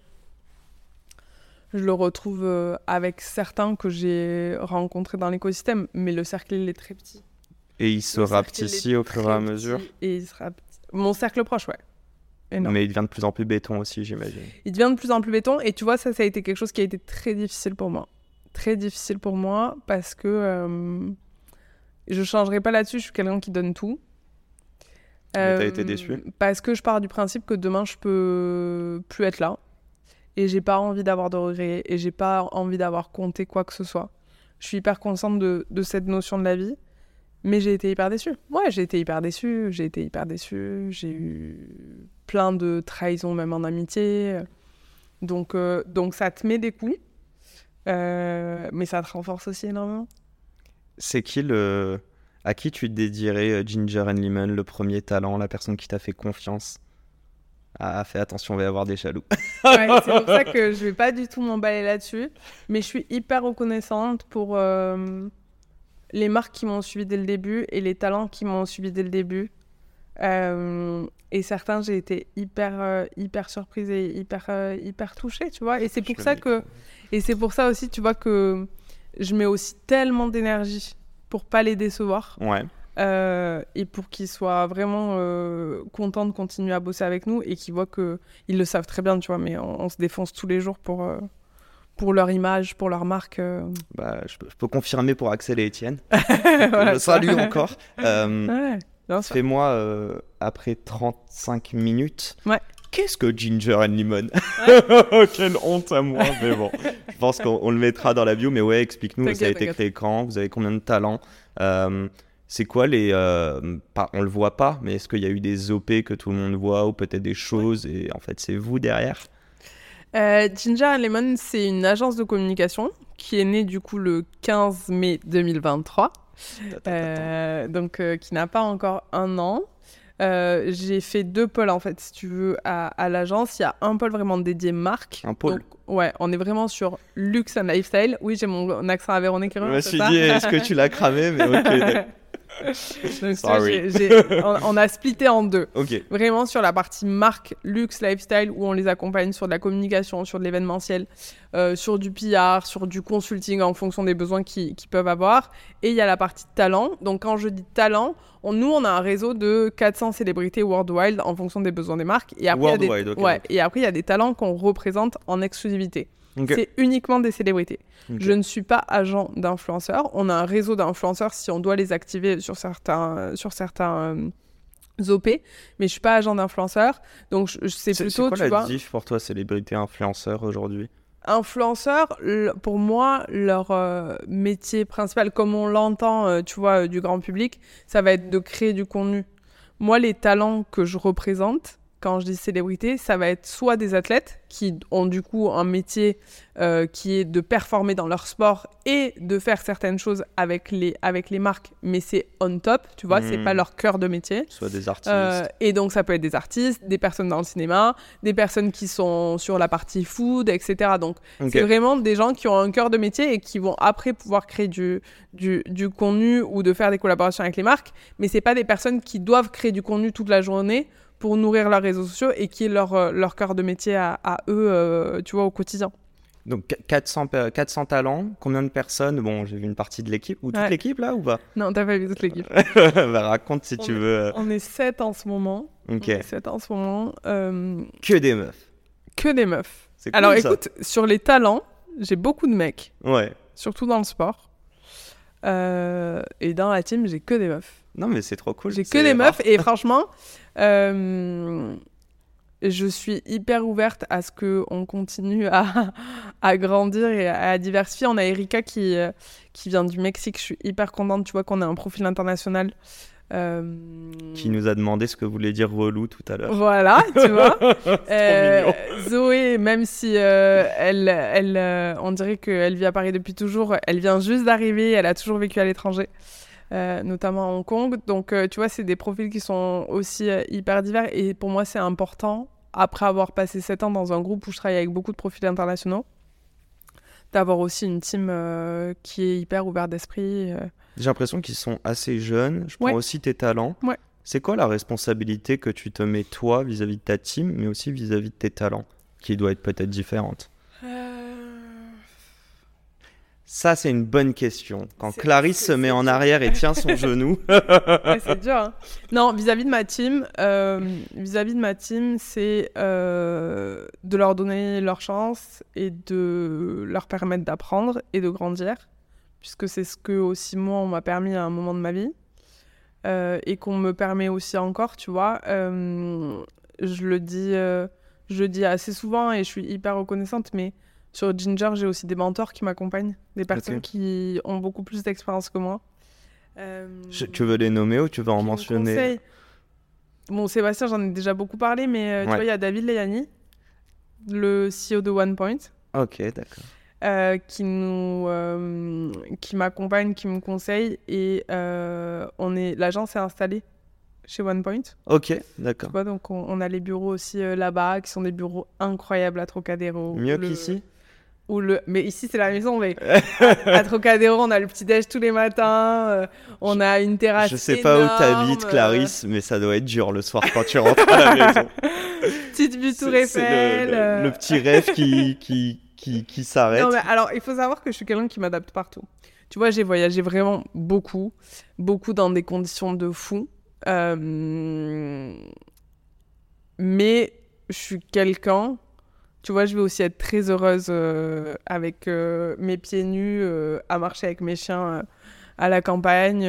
Je le retrouve avec certains que j'ai rencontrés dans l'écosystème, mais le cercle, il est très petit. Et il se rapetissait au fur et à mesure? Et il se rapetit. Mon cercle proche, ouais. Énorme. Mais il devient de plus en plus béton aussi, j'imagine. Il devient de plus en plus béton, et tu vois, ça a été quelque chose qui a été très difficile pour moi. Très difficile pour moi, parce que je changerai pas là-dessus, je suis quelqu'un qui donne tout. Mais t'as été déçue? Parce que je pars du principe que demain, je peux plus être là. Et j'ai pas envie d'avoir de regrets, et j'ai pas envie d'avoir compté quoi que ce soit. Je suis hyper consciente de cette notion de la vie, mais j'ai été hyper déçue. Ouais, j'ai été hyper déçue. J'ai eu plein de trahisons, même en amitié. Donc ça te met des coups, mais ça te renforce aussi énormément. C'est qui à qui tu dédierais Ginger and Lemon, le premier talent, la personne qui t'a fait confiance? Ah, fais attention, on va y avoir des jaloux. Ouais, c'est pour ça que je vais pas du tout m'emballer là-dessus. Mais je suis hyper reconnaissante pour les marques qui m'ont suivi dès le début et les talents qui m'ont suivi dès le début. Et certains, j'ai été hyper surprise et hyper touchée, tu vois. Et c'est pour ça aussi, tu vois, que je mets aussi tellement d'énergie pour pas les décevoir. Ouais. Et pour qu'ils soient vraiment contents de continuer à bosser avec nous et qu'ils voient qu'ils le savent très bien, tu vois, mais on se défonce tous les jours pour leur image, pour leur marque. Bah, je peux confirmer pour Axel et Étienne. Voilà, je salue encore. Ouais, fais-moi, après 35 minutes, ouais. Qu'est-ce que Ginger and Lemon? Quelle honte à moi, mais bon. Je pense qu'on le mettra dans la bio, mais ouais, explique-nous, ça a été créé quand? Vous avez combien de talents? C'est quoi les... on le voit pas, mais est-ce qu'il y a eu des OP que tout le monde voit ou peut-être des choses et en fait c'est vous derrière? Ginger and Lemon, c'est une agence de communication qui est née du coup le 15 mai 2023, donc qui n'a pas encore un an. J'ai fait 2 pôles en fait, si tu veux, à l'agence. Il y a un pôle vraiment dédié marque. Un pôle. Donc, ouais, on est vraiment sur luxe and lifestyle. Oui, j'ai mon accent aveyronais qui revient. Je me suis dit, est-ce que tu l'as cramé? Mais ok. Donc, Sorry. On a splitté en 2. Ok. Vraiment sur la partie marque, luxe, lifestyle, où on les accompagne sur de la communication, sur de l'événementiel, sur du PR, sur du consulting en fonction des besoins qu'ils peuvent avoir. Et il y a la partie talent. Donc quand je dis talent, nous on a un réseau de 400 célébrités worldwide en fonction des besoins des marques. Et après, et après il y a des talents qu'on représente en exclusivité. Okay. C'est uniquement des célébrités. Okay. Je ne suis pas agent d'influenceurs. On a un réseau d'influenceurs si on doit les activer sur certains OP, mais je suis pas agent d'influenceurs. Donc c'est plutôt, quoi la diff pour toi, célébrité influenceur aujourd'hui? Influenceurs, pour moi, leur métier principal, comme on l'entend, tu vois, du grand public, ça va être de créer du contenu. Moi, les talents que je représente, quand je dis célébrité, ça va être soit des athlètes qui ont du coup un métier qui est de performer dans leur sport et de faire certaines choses avec les marques, mais c'est on top, tu vois, c'est pas leur cœur de métier. Soit des artistes. Et donc ça peut être des artistes, des personnes dans le cinéma, des personnes qui sont sur la partie food, etc. Donc c'est vraiment des gens qui ont un cœur de métier et qui vont après pouvoir créer du contenu ou de faire des collaborations avec les marques, mais c'est pas des personnes qui doivent créer du contenu toute la journée pour nourrir leurs réseaux sociaux et qui est leur cœur de métier à eux, tu vois, au quotidien. Donc 400 talents, combien de personnes? Bon, j'ai vu une partie de l'équipe, ou toute l'équipe là ou pas? Non, t'as pas vu toute l'équipe. Bah, raconte si tu veux. On est 7 en ce moment. Ok. On est 7 en ce moment. Que des meufs. Que des meufs. C'est cool. Alors ça. écoute, sur les talents, j'ai beaucoup de mecs. Ouais. Surtout dans le sport. Et dans la team, j'ai que des meufs. Non, mais c'est trop cool. J'ai que des meufs. Et franchement, je suis hyper ouverte à ce qu'on continue à grandir et à diversifier. On a Erika qui vient du Mexique. Je suis hyper contente, tu vois, qu'on ait un profil international. Qui nous a demandé ce que voulait dire relou tout à l'heure. Voilà, tu vois. C'est trop mignon. Zoé, même si on dirait qu'elle vit à Paris depuis toujours, elle vient juste d'arriver, elle a toujours vécu à l'étranger, notamment à Hong Kong. Donc, tu vois, c'est des profils qui sont aussi hyper divers. Et pour moi, c'est important, après avoir passé 7 ans dans un groupe où je travaille avec beaucoup de profils internationaux, d'avoir aussi une team qui est hyper ouverte d'esprit. J'ai l'impression qu'ils sont assez jeunes. Je prends aussi tes talents. Ouais. C'est quoi la responsabilité que tu te mets toi vis-à-vis de ta team, mais aussi vis-à-vis de tes talents, qui doit être peut-être différente? Ça, c'est une bonne question. Quand Clarisse se met en arrière et tient son genou. Ouais, c'est dur. Hein. Non, vis-à-vis de ma team, c'est de leur donner leur chance et de leur permettre d'apprendre et de grandir, puisque c'est ce que aussi moi on m'a permis à un moment de ma vie et qu'on me permet aussi encore, tu vois. Je le dis assez souvent et je suis hyper reconnaissante, mais sur Ginger, j'ai aussi des mentors qui m'accompagnent, des personnes qui ont beaucoup plus d'expérience que moi. Tu veux les nommer ou tu veux en mentionner? Bon, Sébastien, j'en ai déjà beaucoup parlé, mais tu vois, il y a David Leyani, le CEO de OnePoint. Ok, d'accord. Qui m'accompagne, qui me conseille, et l'agence est installée chez OnePoint. Ok, d'accord. Tu vois, donc on a les bureaux aussi là-bas, qui sont des bureaux incroyables à Trocadéro. Mieux qu'ici? Mais ici, c'est la maison. Mais à Trocadéro, on a le petit-déj tous les matins. On a une terrasse. Je sais énorme, pas où t'habites, Clarisse, mais ça doit être dur le soir quand tu rentres à la maison. Petite vue Tour Eiffel. C'est le petit rêve qui s'arrête. Non, mais alors, il faut savoir que je suis quelqu'un qui m'adapte partout. Tu vois, j'ai voyagé vraiment beaucoup dans des conditions de fou. Mais je suis quelqu'un... Tu vois, je vais aussi être très heureuse avec mes pieds nus, à marcher avec mes chiens à la campagne,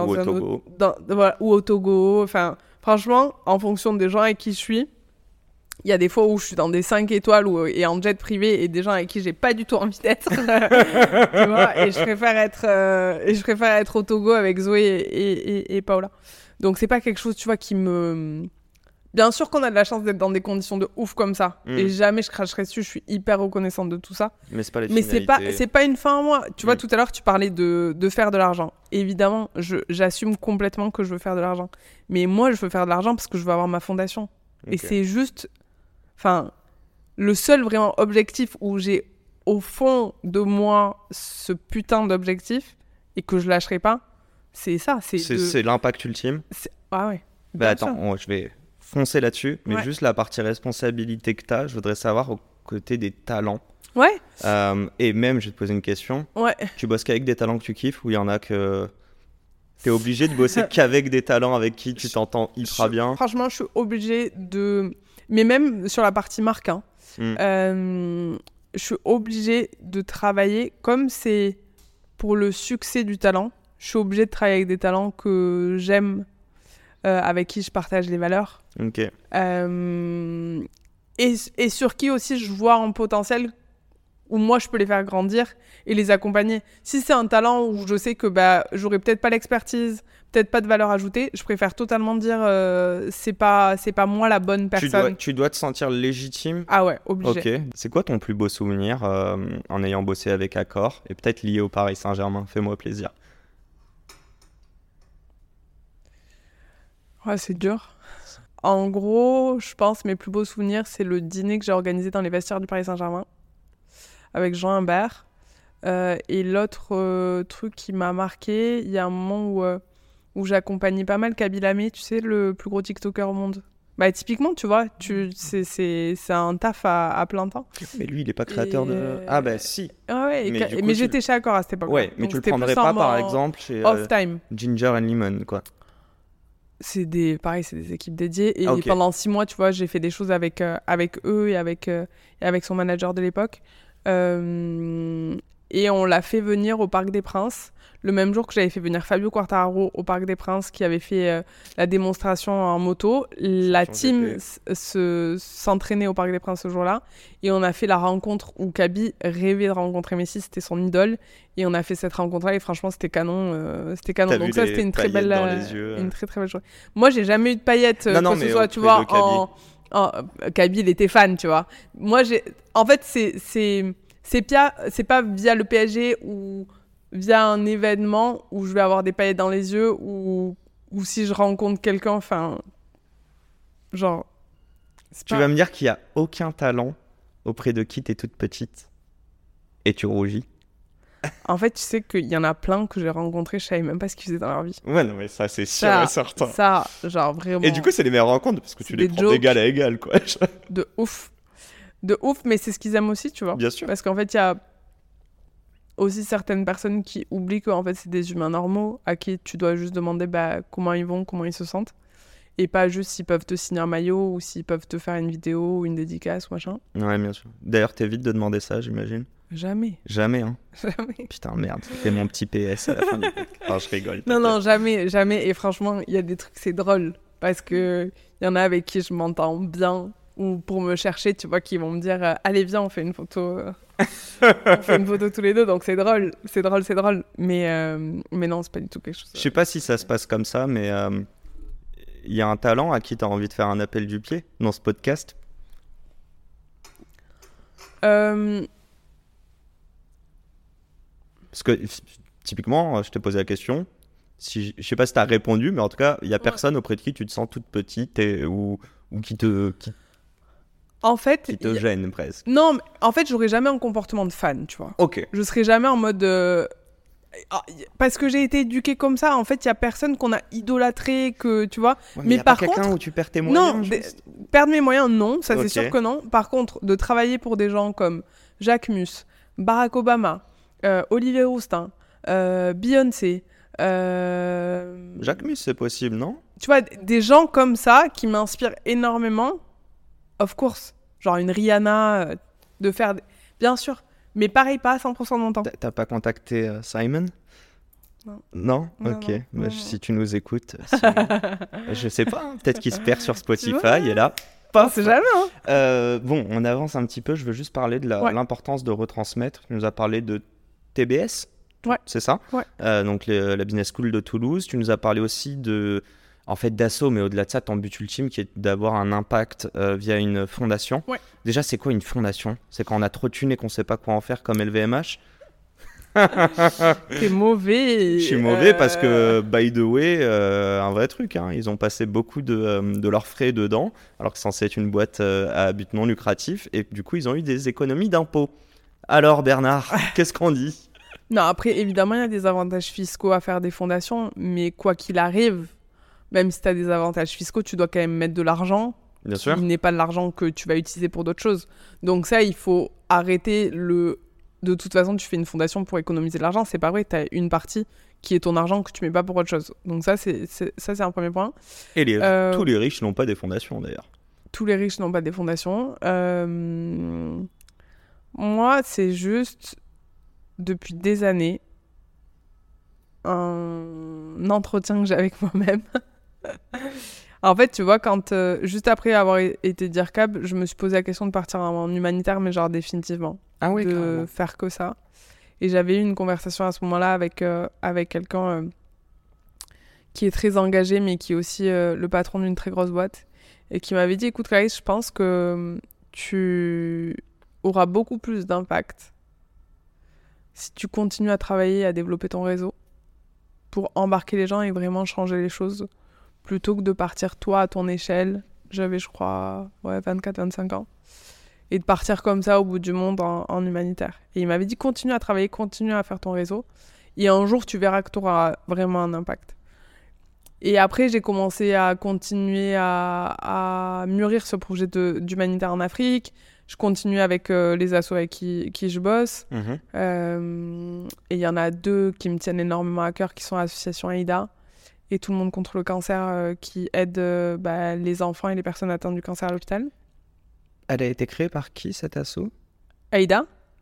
ou au Togo. Enfin, franchement, en fonction des gens avec qui je suis, il y a des fois où je suis dans des 5 étoiles et en jet privé et des gens avec qui j'ai pas du tout envie d'être. Tu vois, et je préfère être au Togo avec Zoé et Paola. Donc, c'est pas quelque chose, tu vois, qui me... Bien sûr qu'on a de la chance d'être dans des conditions de ouf comme ça. Et jamais je cracherai dessus. Je suis hyper reconnaissante de tout ça. Mais c'est pas les finalités. Mais c'est pas une fin en moi. Tu vois, tout à l'heure, tu parlais de faire de l'argent. Évidemment, j'assume complètement que je veux faire de l'argent. Mais moi, je veux faire de l'argent parce que je veux avoir ma fondation. Okay. Et c'est juste... Enfin, le seul vraiment objectif où j'ai au fond de moi ce putain d'objectif et que je lâcherai pas, c'est ça. C'est l'impact ultime. Ah ouais. Bah attends, je vais... foncer là-dessus, mais juste la partie responsabilité que tu as, je voudrais savoir aux côtés des talents. Ouais. Et même, je vais te poser une question. Ouais. Tu bosses qu'avec des talents que tu kiffes ou il y en a que tu es obligé de bosser qu'avec des talents avec qui tu t'entends hyper bien? Franchement, je suis obligée de... Mais même sur la partie marque, hein, je suis obligée de travailler comme c'est pour le succès du talent. Je suis obligée de travailler avec des talents que j'aime, avec qui je partage les valeurs. Ok. Et sur qui aussi je vois un potentiel où moi je peux les faire grandir et les accompagner. Si c'est un talent où je sais que j'aurais peut-être pas l'expertise, peut-être pas de valeur ajoutée, je préfère totalement dire c'est pas moi la bonne personne. Tu dois te sentir légitime. Ah ouais, obligé. Ok. C'est quoi ton plus beau souvenir en ayant bossé avec Accor et peut-être lié au Paris Saint-Germain? Fais-moi plaisir. Ouais, c'est dur. En gros, je pense mes plus beaux souvenirs, c'est le dîner que j'ai organisé dans les vestiaires du Paris Saint-Germain avec Jean Humbert. Et l'autre truc qui m'a marqué, il y a un moment où j'accompagnais pas mal Kaby Lame, tu sais, le plus gros TikToker au monde. Bah typiquement, tu vois, c'est un taf à plein temps. Mais lui, il est pas créateur de... Ah bah si. Ah ouais, mais j'étais chez Accor à cette époque. Ouais, mais tu le prendrais pas par exemple chez Off-time. Ginger and Lemon, quoi. C'est des équipes dédiées. Et pendant 6 mois, tu vois, j'ai fait des choses avec eux et avec son manager de l'époque. Et on l'a fait venir au Parc des Princes, le même jour que j'avais fait venir Fabio Quartararo au Parc des Princes, qui avait fait la démonstration en moto. La team s'entraînait au Parc des Princes ce jour-là. Et on a fait la rencontre où Kaby rêvait de rencontrer Messi, c'était son idole. Et on a fait cette rencontre-là et franchement, c'était canon. Donc ça, c'était une très belle journée. Moi, j'ai jamais eu de paillettes, que ce soit, tu vois, Kaby, il était fan, tu vois. Moi, en fait, c'est pas via le PSG ou via un événement où je vais avoir des paillettes dans les yeux ou si je rencontre quelqu'un, enfin, genre... Tu vas me dire qu'il n'y a aucun talent auprès de qui t'es toute petite et tu rougis. En fait, tu sais qu'il y en a plein que j'ai rencontrés, je savais même pas ce qu'ils faisaient dans leur vie. Ouais, non, mais ça, c'est sûr et certain. Ça, genre, vraiment... Et du coup, c'est les meilleures rencontres parce que tu les prends d'égal à égal, quoi. De ouf, mais c'est ce qu'ils aiment aussi, tu vois. Bien sûr. Parce qu'en fait, il y a aussi certaines personnes qui oublient qu'en fait, c'est des humains normaux à qui tu dois juste demander comment ils vont, comment ils se sentent. Et pas juste s'ils peuvent te signer un maillot ou s'ils peuvent te faire une vidéo ou une dédicace ou machin. Ouais, bien sûr. D'ailleurs, t'évites de demander ça, j'imagine. Jamais, hein. Jamais. Putain, merde, c'était mon petit PS à la fin du podcast. Enfin, je rigole. Non, jamais. Et franchement, il y a des trucs, c'est drôle. Parce qu'il y en a avec qui je m'entends bien. Ou pour me chercher, tu vois, qui vont me dire allez, viens, on fait une photo. On fait une photo tous les deux, donc c'est drôle. Mais non, c'est pas du tout quelque chose. Je sais pas si ça se passe comme ça, mais il y a un talent à qui t'as envie de faire un appel du pied dans ce podcast. Parce que, typiquement, je t'ai posé la question. Je sais pas si t'as répondu, mais en tout cas, il y a personne auprès de qui tu te sens toute petite ou qui te gêne presque. Non, mais en fait, j'aurais jamais un comportement de fan, tu vois. Ok. Je serais jamais en mode... Parce que j'ai été éduquée comme ça, en fait, il y a personne qu'on a idolâtré, que tu vois. Ouais, mais par contre, quelqu'un où tu perds tes moyens. Non, perdre mes moyens, non, ça c'est sûr que non. Par contre, de travailler pour des gens comme Jacques Mus, Barack Obama, Olivier Rousteing, Beyoncé. Jacques Mus, c'est possible, non? Tu vois, des gens comme ça qui m'inspirent énormément. Of course, genre une Rihanna, de faire... Bien sûr, mais pareil, pas à 100% de mon temps. T'as pas contacté Simon? Non. Ok. Non. Si tu nous écoutes, je sais pas, peut-être qu'il se perd sur Spotify et là, paf. C'est jamais, Bon, on avance un petit peu, je veux juste parler de l'importance de retransmettre. Tu nous as parlé de TBS, c'est ça? Donc la Business School de Toulouse. Tu nous as parlé aussi d'Asso, mais au-delà de ça, ton but ultime qui est d'avoir un impact via une fondation. Déjà, c'est quoi une fondation? C'est quand on a trop de thunes et qu'on sait pas quoi en faire comme LVMH? T'es mauvais. Je suis mauvais parce que, by the way, un vrai truc, hein, ils ont passé beaucoup de leurs frais dedans, alors que c'est censé être une boîte à but non lucratif, et du coup, ils ont eu des économies d'impôts. Alors, Bernard, qu'est-ce qu'on dit? Non, après, évidemment, il y a des avantages fiscaux à faire des fondations, mais quoi qu'il arrive, même si tu as des avantages fiscaux, tu dois quand même mettre de l'argent. Bien sûr. Qui n'est pas de l'argent que tu vas utiliser pour d'autres choses. Donc ça, il faut arrêter De toute façon, tu fais une fondation pour économiser de l'argent. C'est pas vrai, tu as une partie qui est ton argent que tu mets pas pour autre chose. Donc ça, c'est un premier point. Et tous les riches n'ont pas des fondations, d'ailleurs. Tous les riches n'ont pas des fondations. Moi, c'est juste, depuis des années, un entretien que j'ai avec moi-même. En fait, tu vois, juste après avoir été DIRCAB, je me suis posé la question de partir en humanitaire, mais genre définitivement. Ah oui, de faire que ça. Et j'avais eu une conversation à ce moment-là avec quelqu'un qui est très engagé, mais qui est aussi le patron d'une très grosse boîte, et qui m'avait dit, écoute Clarisse, je pense que tu auras beaucoup plus d'impact si tu continues à travailler, à développer ton réseau, pour embarquer les gens et vraiment changer les choses, plutôt que de partir toi à ton échelle. J'avais, je crois, 24-25 ans. Et de partir comme ça au bout du monde en humanitaire. Et il m'avait dit, continue à travailler, continue à faire ton réseau. Et un jour, tu verras que tu auras vraiment un impact. Et après, j'ai commencé à continuer à mûrir ce projet d'humanitaire en Afrique. Je continue avec les assos avec qui je bosse. Et il y en a 2 qui me tiennent énormément à cœur, qui sont l'association AIDA et Tout le monde contre le cancer, qui aide les enfants et les personnes atteintes du cancer à l'hôpital. Elle a été créée par qui, cette asso? AIDA,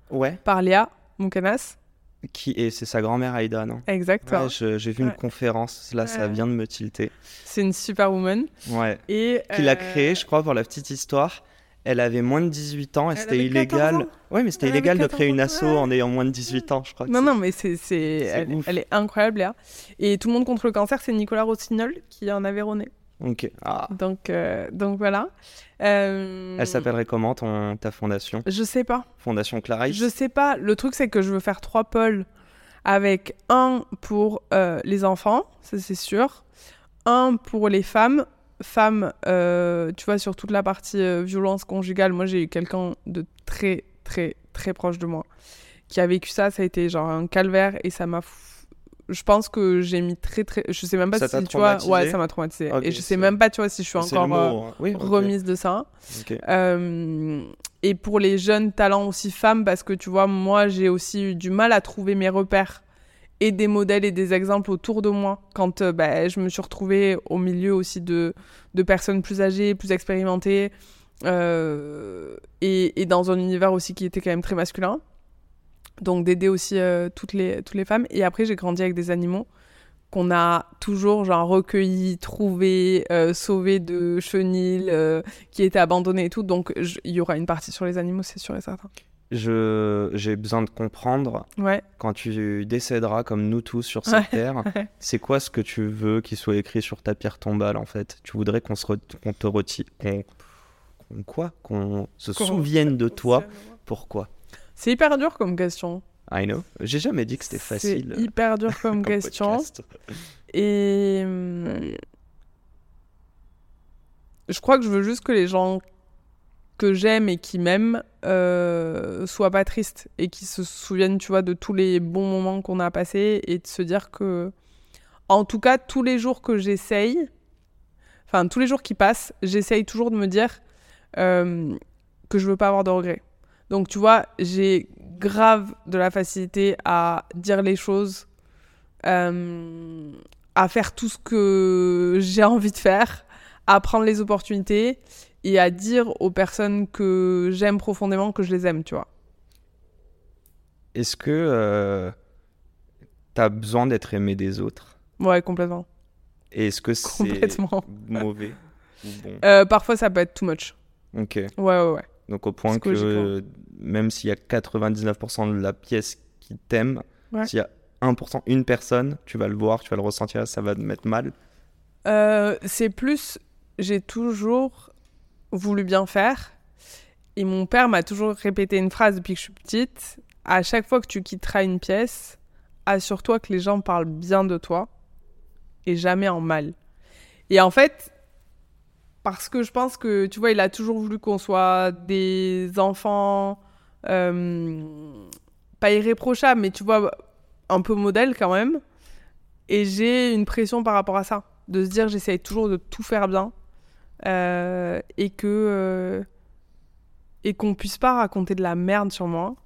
Ouais. par Léa Moukanas. C'est sa grand-mère Aïda, non? Exactement. Ouais, j'ai vu une conférence, là, ça vient de me tilter. C'est une superwoman. Ouais. Et qui l'a créée, je crois, pour la petite histoire. Elle avait moins de 18 ans et c'était illégal. Ouais, mais c'était illégal de créer une asso en ayant moins de 18 ans, je crois. Non, mais elle est incroyable, Léa. Et Tout le monde contre le cancer, c'est Nicolas Rossignol qui en avait Véronée. Ok. Ah. Donc voilà. Elle s'appellerait comment ta fondation? Je sais pas. Fondation Clarisse? Je sais pas. Le truc, c'est que je veux faire 3 pôles avec un pour les enfants, ça c'est sûr. Un pour les femmes. Femmes, tu vois, sur toute la partie violence conjugale, moi j'ai eu quelqu'un de très, très, très proche de moi qui a vécu ça. Ça a été genre un calvaire et ça m'a... Je pense que j'ai mis très, très... Je sais même pas ça si, tu vois... Ouais, ça m'a traumatisé. Okay, et je sais même pas, tu vois, si je suis encore remise de ça. Okay. Et pour les jeunes talents aussi femmes, parce que, tu vois, moi, j'ai aussi eu du mal à trouver mes repères et des modèles et des exemples autour de moi quand je me suis retrouvée au milieu aussi de personnes plus âgées, plus expérimentées et dans un univers aussi qui était quand même très masculin. Donc d'aider aussi toutes les femmes. Et après, j'ai grandi avec des animaux qu'on a toujours genre recueillis, trouvés, sauvés de chenilles qui étaient abandonnés et tout. Donc il y aura une partie sur les animaux, c'est sûr et certain. J'ai besoin de comprendre, quand tu décéderas comme nous tous sur cette terre, c'est quoi ce que tu veux qu'il soit écrit sur ta pierre tombale en fait? Tu voudrais qu'on se souvienne de toi. Pourquoi? C'est hyper dur comme question. I know. J'ai jamais dit que c'était facile. C'est hyper dur comme question. Et je crois que je veux juste que les gens que j'aime et qui m'aiment soient pas tristes et qui se souviennent, tu vois, de tous les bons moments qu'on a passés et de se dire que, en tout cas, tous les jours que j'essaye, enfin, tous les jours qui passent, j'essaye toujours de me dire que je veux pas avoir de regrets. Donc, tu vois, j'ai grave de la facilité à dire les choses, à faire tout ce que j'ai envie de faire, à prendre les opportunités et à dire aux personnes que j'aime profondément que je les aime, tu vois. Est-ce que t'as besoin d'être aimé des autres? Ouais, complètement. Et est-ce que c'est mauvais ou bon? Parfois, ça peut être too much. Ok. Ouais. Donc au point que même s'il y a 99% de la pièce qui t'aime, s'il y a 1%, une personne, tu vas le voir, tu vas le ressentir, ça va te mettre mal. C'est plus, j'ai toujours voulu bien faire. Et mon père m'a toujours répété une phrase depuis que je suis petite. À chaque fois que tu quitteras une pièce, assure-toi que les gens parlent bien de toi et jamais en mal. Et en fait, parce que je pense que, tu vois, il a toujours voulu qu'on soit des enfants pas irréprochables, mais tu vois, un peu modèles quand même. Et j'ai une pression par rapport à ça, de se dire j'essaye toujours de tout faire bien et qu'on puisse pas raconter de la merde sur moi.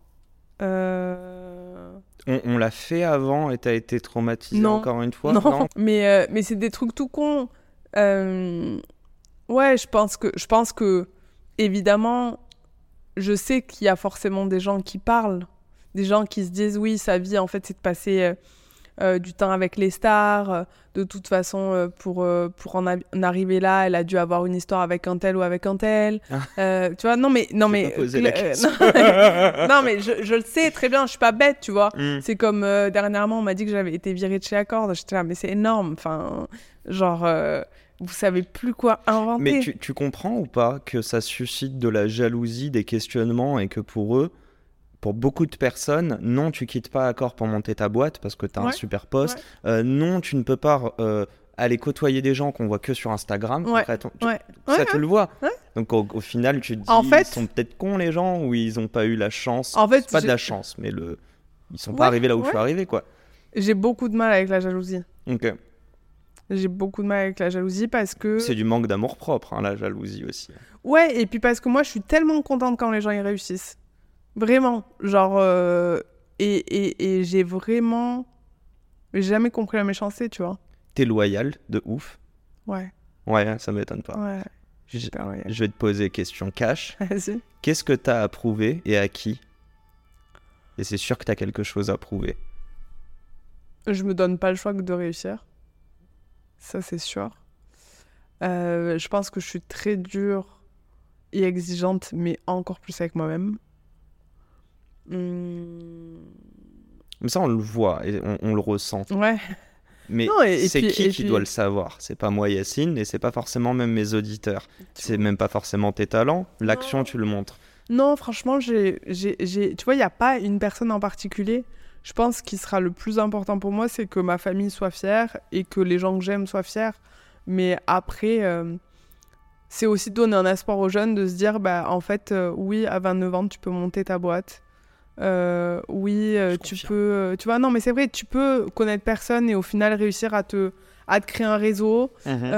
On l'a fait avant et t'as été traumatisée encore une fois? Non. Mais c'est des trucs tout cons. Ouais, je pense que évidemment, je sais qu'il y a forcément des gens qui parlent, des gens qui se disent oui, sa vie en fait c'est de passer du temps avec les stars. De toute façon, pour en arriver là, elle a dû avoir une histoire avec un tel ou avec un tel. Tu vois, non mais pas posé la question. non mais je le sais très bien, je suis pas bête, tu vois. C'est comme dernièrement, on m'a dit que j'avais été virée de chez Accor. J'étais là, mais c'est énorme. Enfin, genre. Vous savez plus quoi inventer. Mais tu comprends ou pas que ça suscite de la jalousie, des questionnements et que pour eux, pour beaucoup de personnes, non, tu quittes pas Accor pour monter ta boîte parce que t'as un super poste. Non, tu ne peux pas aller côtoyer des gens qu'on voit que sur Instagram. Ça te le voit. Donc au final, tu te dis, ils sont peut-être cons les gens ou ils ont pas eu la chance. En fait, c'est pas de la chance, mais ils sont pas arrivés là où je suis arrivé, quoi. J'ai beaucoup de mal avec la jalousie. Ok. J'ai beaucoup de mal avec la jalousie parce que... C'est du manque d'amour-propre, hein, la jalousie aussi. Ouais, et puis parce que moi, je suis tellement contente quand les gens y réussissent. Vraiment. Genre... Et j'ai vraiment... J'ai jamais compris la méchanceté, tu vois. T'es loyal de ouf. Ouais. Ouais, ça m'étonne pas. Ouais. Je vais te poser question cash. Vas-y. Qu'est-ce que t'as approuvé et à qui? et c'est sûr que tu as quelque chose à prouver. Je me donne pas le choix que de réussir. Ça, c'est sûr. Je pense que je suis très dure et exigeante, mais encore plus avec moi-même. Mais ça, on le voit et on le ressent. Ouais. Mais non, c'est qui doit le savoir? C'est pas moi, Yacine, et c'est pas forcément même mes auditeurs. C'est même pas forcément tes talents. L'action, tu le montres. Non, franchement, tu vois, il n'y a pas une personne en particulier. Je pense qu'il sera le plus important pour moi, c'est que ma famille soit fière et que les gens que j'aime soient fiers. Mais après, c'est aussi donner un espoir aux jeunes de se dire, en fait, oui, à 29 ans, tu peux monter ta boîte. Oui, tu peux... tu vois, non, mais c'est vrai, tu peux connaître personne et au final réussir à te créer un réseau.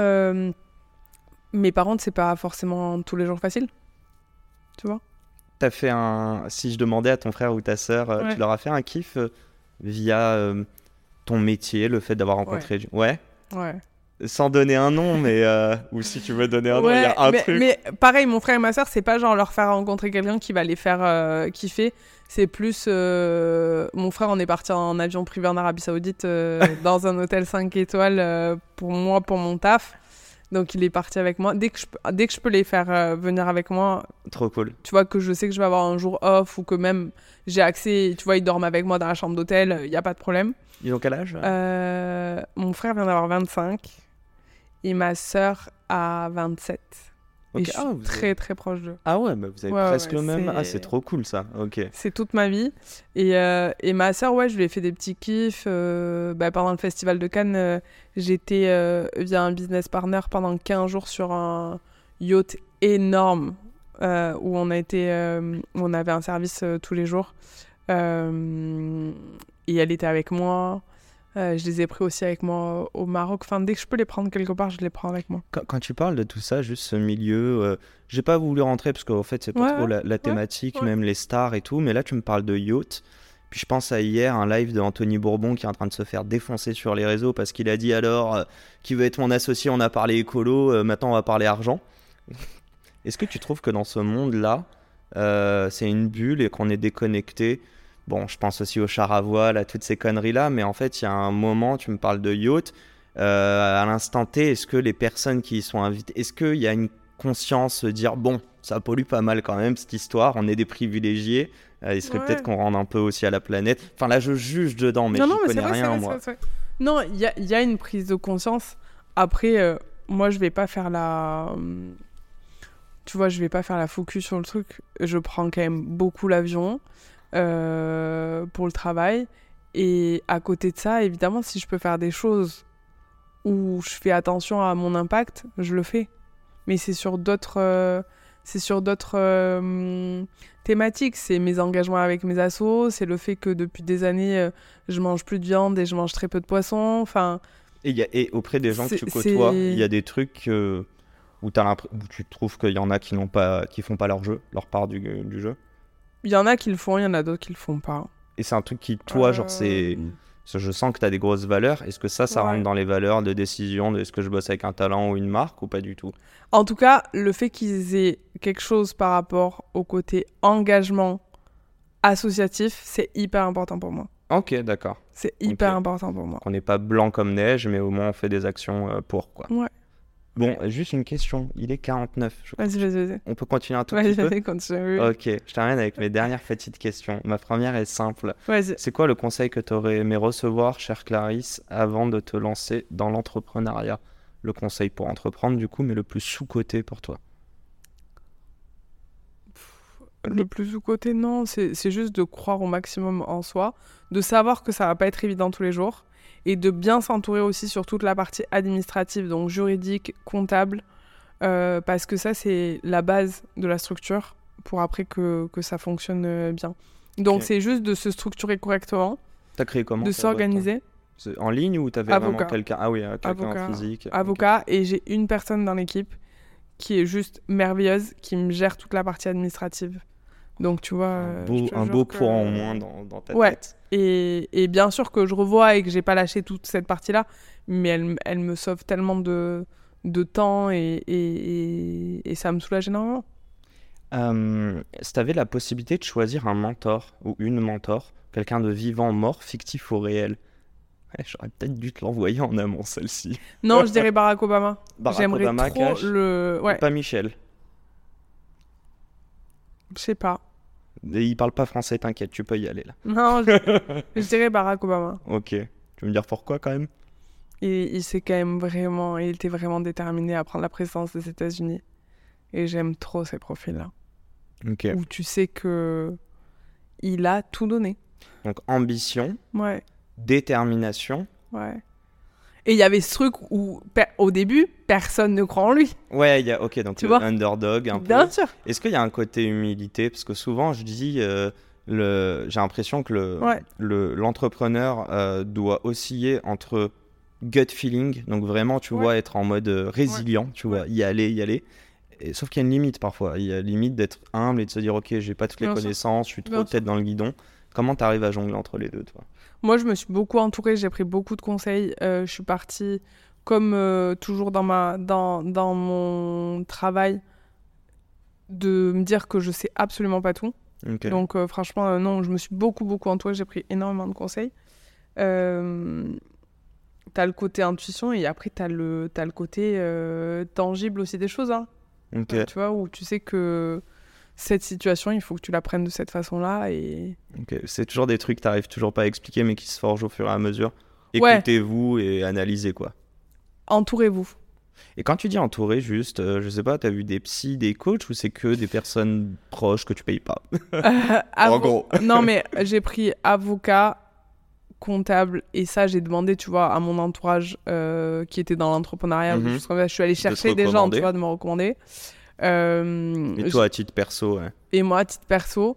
Mais par contre, c'est pas forcément tous les jours facile. Tu vois? T'as fait si je demandais à ton frère ou ta sœur, tu leur as fait un kiff via ton métier, le fait d'avoir rencontré... Ouais. Sans donner un nom, mais... ou si tu veux donner un nom, il y a un truc. Mais pareil, mon frère et ma sœur, c'est pas genre leur faire rencontrer quelqu'un qui va les faire kiffer. C'est plus... mon frère, on est parti en avion privé en Arabie Saoudite dans un hôtel 5 étoiles pour moi, pour mon taf. Donc, il est parti avec moi. Dès que je peux les faire venir avec moi... Trop cool. Tu vois, que je sais que je vais avoir un jour off ou que même j'ai accès... Tu vois, ils dorment avec moi dans la chambre d'hôtel. Il n'y a pas de problème. Ils ont quel âge? Mon frère vient d'avoir 25 et ma sœur a 27. Okay. Et je suis très, très proche d'eux. Ah ouais, bah vous avez presque le même... Ah, c'est trop cool, ça. Ok. C'est toute ma vie. Et ma sœur, je lui ai fait des petits kiffs. Pendant le festival de Cannes, j'étais via un business partner pendant 15 jours sur un yacht énorme où on avait un service tous les jours. Et elle était avec moi. Je les ai pris aussi avec moi au Maroc. Enfin, dès que je peux les prendre quelque part, je les prends avec moi. Quand tu parles de tout ça, juste ce milieu, j'ai pas voulu rentrer parce qu'en fait, c'est pas trop la thématique, même les stars et tout. Mais là, tu me parles de yacht. Puis je pense à hier, un live de Anthony Bourbon qui est en train de se faire défoncer sur les réseaux parce qu'il a dit alors, qui veut être mon associé, on a parlé écolo, maintenant on va parler argent. Est-ce que tu trouves que dans ce monde-là, c'est une bulle et qu'on est déconnecté? Bon, je pense aussi au char à voile, à toutes ces conneries-là, mais en fait, il y a un moment, tu me parles de yacht, à l'instant T, est-ce que les personnes qui y sont invitées, est-ce qu'il y a une conscience de dire, bon, ça pollue pas mal quand même, cette histoire, on est des privilégiés, il serait peut-être qu'on rende un peu aussi à la planète. Enfin, là, je juge dedans, mais je connais rien, moi. C'est vrai. Non, il y a une prise de conscience. Après, moi, je vais pas faire tu vois, je vais pas faire la focus sur le truc. Je prends quand même beaucoup l'avion. Pour le travail, et à côté de ça, évidemment, si je peux faire des choses où je fais attention à mon impact, je le fais, mais c'est sur d'autres thématiques. C'est mes engagements avec mes assos, c'est le fait que depuis des années je mange plus de viande et je mange très peu de poisson. Enfin, et auprès des gens que tu côtoies, il y a des trucs où tu trouves qu'il y en a qui font pas leur part du jeu. Il y en a qui le font, il y en a d'autres qui le font pas. Et c'est un truc qui, toi, genre, je sens que tu as des grosses valeurs. Est-ce que ça rentre dans les valeurs de décision de est-ce que je bosse avec un talent ou une marque ou pas du tout? En tout cas, le fait qu'ils aient quelque chose par rapport au côté engagement associatif, c'est hyper important pour moi. Ok, d'accord. C'est hyper important pour moi. On n'est pas blanc comme neige, mais au moins on fait des actions pour, quoi. Ouais. Bon, juste une question. Il est 49. Vas-y. On peut continuer un tout petit peu? Vas-y, continue. Ok, je termine avec mes dernières petites questions. Ma première est simple. Vas-y. C'est quoi le conseil que tu aurais aimé recevoir, chère Clarisse, avant de te lancer dans l'entrepreneuriat? Le conseil pour entreprendre, du coup, mais le plus sous-coté pour toi? Le plus sous-coté, non. C'est juste de croire au maximum en soi, de savoir que ça va pas être évident tous les jours, et de bien s'entourer aussi sur toute la partie administrative, donc juridique, comptable, parce que ça, c'est la base de la structure pour après que ça fonctionne bien. Donc, c'est juste de se structurer correctement. T'as créé comment? De s'organiser. C'est en ligne ou t'avais vraiment quelqu'un? Ah oui, quelqu'un en physique. Avocat, et j'ai une personne dans l'équipe qui est juste merveilleuse, qui me gère toute la partie administrative. Donc, tu vois... Un beau point en moins dans ta tête. Et bien sûr que je revois et que j'ai pas lâché toute cette partie-là, mais elle me sauve tellement de temps et ça me soulage énormément. Si tu avais la possibilité de choisir un mentor ou une mentor, quelqu'un de vivant, mort, fictif ou réel, j'aurais peut-être dû te l'envoyer en amont, celle-ci. Non, je dirais Barack Obama. Barack J'aimerais Obama, trop cash. Ouais. Pas Michel. Je sais pas. Et il parle pas français, t'inquiète, tu peux y aller là. Non, je dirais Barack Obama. Ok. Tu veux me dire pourquoi quand même? Il s'est quand même vraiment... Il était vraiment déterminé à prendre la présidence des États-Unis. Et j'aime trop ces profils-là. Ok. Où tu sais que il a tout donné. Donc ambition, Ouais, détermination. ouais. Et il y avait ce truc où, au début, personne ne croit en lui. Ouais, il y a donc Tu vois underdog un peu. Bien sûr. Est-ce qu'il y a un côté humilité? Parce que souvent je dis, j'ai l'impression que l'entrepreneur doit osciller entre gut feeling, donc vraiment tu vois être en mode résilient, tu vois, y aller. Et, sauf qu'il y a une limite parfois. Il y a une limite d'être humble et de se dire ok, j'ai pas toutes les connaissances, je suis trop tête dans le guidon. Comment tu arrives à jongler entre les deux, toi? Moi, je me suis beaucoup entourée, j'ai pris beaucoup de conseils. Je suis partie, comme toujours dans mon travail, de me dire que je sais absolument pas tout. Okay. Donc, franchement, non, je me suis beaucoup entourée, j'ai pris énormément de conseils. T'as le côté intuition et après, t'as le côté tangible aussi des choses. Hein. Okay. Tu vois, où tu sais que cette situation, il faut que tu la prennes de cette façon-là. Et... Okay. C'est toujours des trucs que tu n'arrives toujours pas à expliquer, mais qui se forgent au fur et à mesure. Écoutez-vous et analysez, quoi. Entourez-vous. Et quand tu dis entouré, juste, je sais pas, tu as vu des psys, des coachs, ou c'est que des personnes proches que tu payes pas? En gros. Non, mais j'ai pris avocat, comptable, et ça, j'ai demandé, tu vois, à mon entourage qui était dans l'entrepreneuriat. Je suis allée chercher des gens, tu vois, de me recommander. Et toi, à titre perso, ouais. Et moi, à titre perso,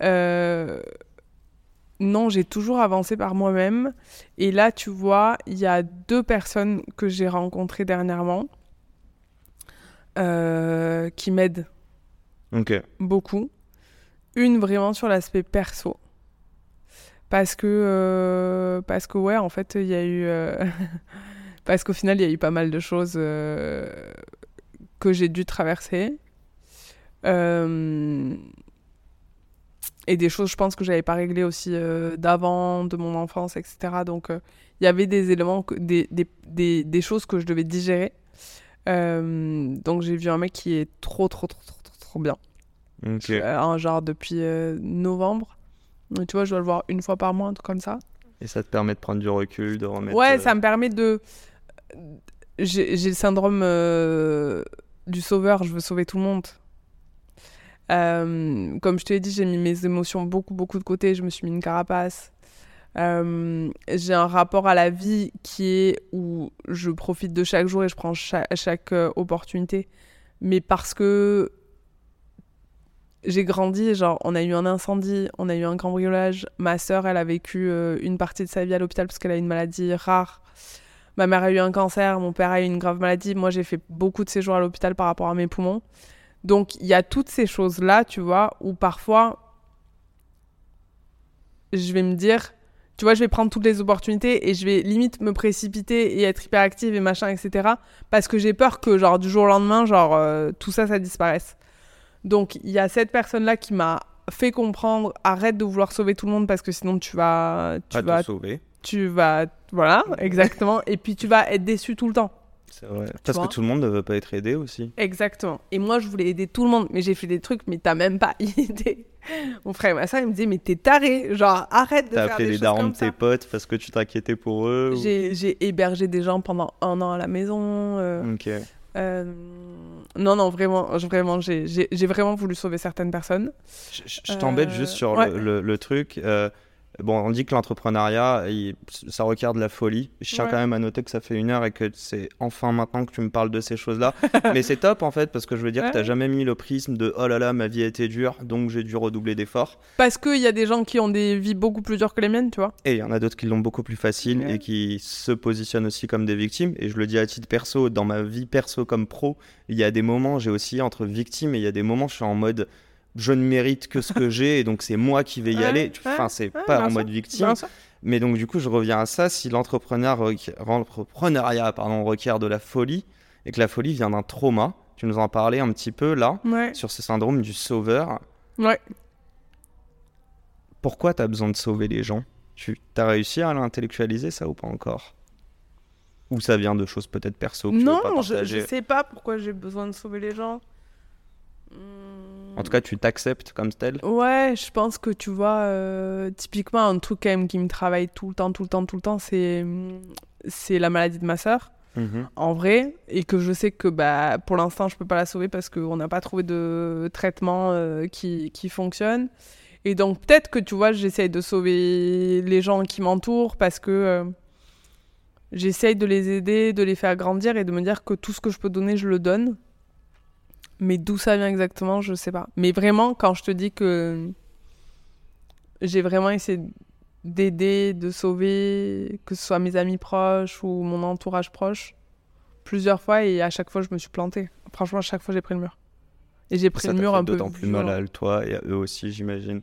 non, j'ai toujours avancé par moi-même. Et là, tu vois, il y a 2 personnes que j'ai rencontrées dernièrement qui m'aident beaucoup. Une vraiment sur l'aspect perso. Parce que ouais, en fait, il y a eu... parce qu'au final, il y a eu pas mal de choses que j'ai dû traverser. Et des choses, je pense, que j'avais pas réglées aussi d'avant, de mon enfance, etc. Donc, il y avait des éléments, des choses que je devais digérer. Donc, j'ai vu un mec qui est trop bien. Genre depuis novembre. Tu vois, je dois le voir une fois par mois, un truc comme ça. Et ça te permet de prendre du recul, de remettre... Ouais, ça me permet de... J'ai le syndrome du sauveur, je veux sauver tout le monde. Comme je te l'ai dit, j'ai mis mes émotions beaucoup de côté, je me suis mis une carapace. J'ai un rapport à la vie qui est où je profite de chaque jour et je prends chaque opportunité. Mais parce que j'ai grandi, genre on a eu un incendie, on a eu un cambriolage. Ma sœur, elle a vécu une partie de sa vie à l'hôpital parce qu'elle a une maladie rare. Ma mère a eu un cancer, mon père a eu une grave maladie. Moi, j'ai fait beaucoup de séjours à l'hôpital par rapport à mes poumons. Donc, il y a toutes ces choses-là, tu vois, où parfois, je vais me dire, tu vois, je vais prendre toutes les opportunités et je vais limite me précipiter et être hyperactive et machin, etc. Parce que j'ai peur que, genre, du jour au lendemain, genre, tout ça, ça disparaisse. Donc, il y a cette personne-là qui m'a fait comprendre, arrête de vouloir sauver tout le monde parce que sinon, tu vas te sauver. Tu vas... Voilà, exactement. Et puis, tu vas être déçu tout le temps. C'est vrai. Parce que tout le monde ne veut pas être aidé aussi. Exactement. Et moi, je voulais aider tout le monde, mais j'ai fait des trucs, mais t'as même pas idée. Mon frère et ma soeur, ils me disaient, mais t'es taré, genre arrête de faire des choses comme ça. T'as appelé les darons de tes potes parce que tu t'inquiétais pour eux J'ai hébergé des gens pendant 1 an à la maison. Non, vraiment, j'ai vraiment voulu sauver certaines personnes. Je t'embête juste sur le truc. Bon, on dit que l'entrepreneuriat, ça requiert de la folie. Je tiens quand même à noter que ça fait 1 heure et que c'est enfin maintenant que tu me parles de ces choses-là. Mais c'est top en fait, parce que je veux dire que t'as jamais mis le prisme de « oh là là, ma vie a été dure, donc j'ai dû redoubler d'efforts ». Parce qu'il y a des gens qui ont des vies beaucoup plus dures que les miennes, tu vois. Et il y en a d'autres qui l'ont beaucoup plus facile et qui se positionnent aussi comme des victimes. Et je le dis à titre perso, dans ma vie perso comme pro, il y a des moments, j'ai aussi entre victimes et il y a des moments, je suis en mode... je ne mérite que ce que j'ai et donc c'est moi qui vais y aller. Enfin, c'est pas en mode victime. Mais donc, du coup, je reviens à ça. Si l'entrepreneuriat requiert de la folie et que la folie vient d'un trauma, Tu nous en parlais un petit peu là, Ouais. sur ce syndrome du sauveur. Ouais. Pourquoi tu as besoin de sauver les gens ? Tu as réussi à l'intellectualiser ça ou pas encore ? Ou ça vient de choses peut-être perso que tu veux pas Non, partager ? je sais pas pourquoi j'ai besoin de sauver les gens. En tout cas, tu t'acceptes comme tel ? Ouais, je pense que tu vois, typiquement un truc quand même qui me travaille tout le temps, c'est la maladie de ma sœur, en vrai, et que je sais que pour l'instant je peux pas la sauver parce qu'on n'a pas trouvé de traitement qui fonctionne. Et donc peut-être que tu vois, j'essaye de sauver les gens qui m'entourent parce que j'essaye de les aider, de les faire grandir et de me dire que tout ce que je peux donner, je le donne. Mais d'où ça vient exactement, je sais pas. Mais vraiment, quand je te dis que j'ai vraiment essayé d'aider, de sauver, que ce soit mes amis proches ou mon entourage proche, plusieurs fois, et à chaque fois, je me suis plantée. Franchement, à chaque fois, j'ai pris le mur. Et j'ai pris le mur un peu. Ça t'a fait d'autant plus mal à toi et à eux aussi, j'imagine.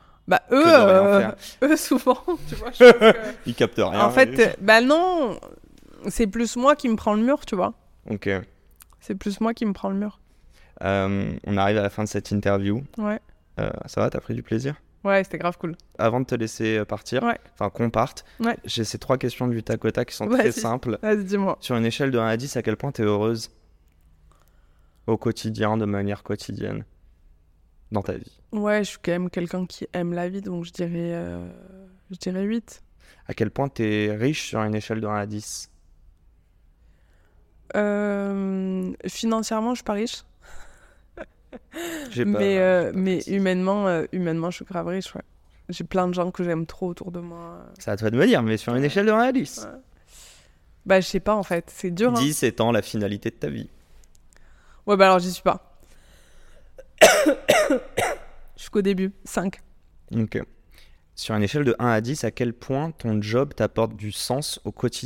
Eux souvent, tu vois. Je pense que... Ils captent rien. En fait, non, c'est plus moi qui me prends le mur, tu vois. Ok. C'est plus moi qui me prends le mur. On arrive à la fin de cette interview. Ouais. Ça va, t'as pris du plaisir ? Ouais, c'était grave cool. Avant de te laisser partir, enfin qu'on parte, j'ai ces 3 questions du tac au tac qui sont très simples. Vas-y, dis-moi. Sur une échelle de 1 à 10, à quel point t'es heureuse au quotidien, de manière quotidienne, dans ta vie ? Ouais, je suis quand même quelqu'un qui aime la vie, donc je dirais 8. À quel point t'es riche sur une échelle de 1 à 10 ? Financièrement, je suis pas riche. Mais humainement, je suis grave riche, ouais. J'ai plein de gens que j'aime trop autour de moi. C'est à toi de me dire, mais sur une échelle de 1 à 10 ? Je sais pas, en fait. C'est dur, 10 étant la finalité de ta vie. Ouais, alors j'y suis pas. Je suis qu'au début, 5. Ok. Sur une échelle de 1 à 10, à quel point ton job t'apporte du sens au quotidien ?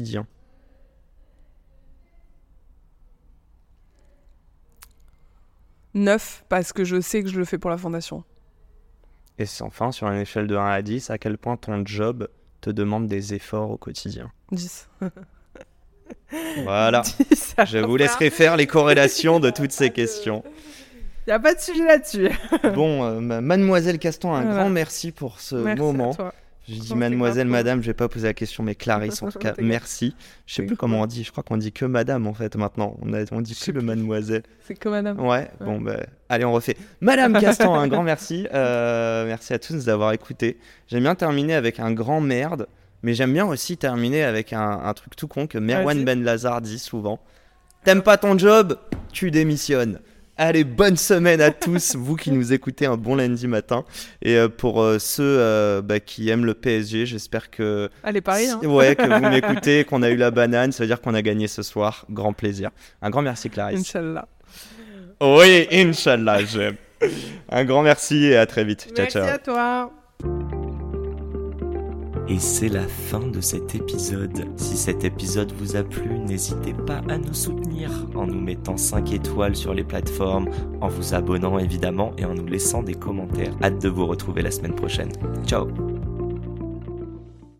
9, parce que je sais que je le fais pour la fondation. Et enfin, sur une échelle de 1 à 10, à quel point ton job te demande des efforts au quotidien ? 10. Voilà. 10, je vous laisserai faire les corrélations de toutes ces questions. Il n'y a pas de sujet là-dessus. Bon, mademoiselle Caston, un grand merci pour ce moment. À toi. Je dis mademoiselle, madame, je vais pas poser la question, mais Clarisse, en tout cas, merci. Je sais plus comment on dit, je crois qu'on dit que madame en fait maintenant. On dit que le mademoiselle. C'est que madame. Ouais, bon, allez, on refait. Madame Caston, un grand merci. Merci à tous d'avoir écouté. J'aime bien terminer avec un grand merde, mais j'aime bien aussi terminer avec un truc tout con que Merwan Ben Lazar dit souvent. T'aimes pas ton job, tu démissionnes. Allez, bonne semaine à tous, vous qui nous écoutez, un bon lundi matin. Et pour ceux qui aiment le PSG, j'espère que... Allez, Paris, hein. Ouais, que vous m'écoutez, qu'on a eu la banane, ça veut dire qu'on a gagné ce soir. Grand plaisir. Un grand merci, Clarisse. Inch'Allah. Oui, Inch'Allah, j'aime. Un grand merci et à très vite. Ciao, ciao. Merci à toi. Et c'est la fin de cet épisode. Si cet épisode vous a plu, n'hésitez pas à nous soutenir en nous mettant 5 étoiles sur les plateformes, en vous abonnant évidemment et en nous laissant des commentaires. Hâte de vous retrouver la semaine prochaine. Ciao.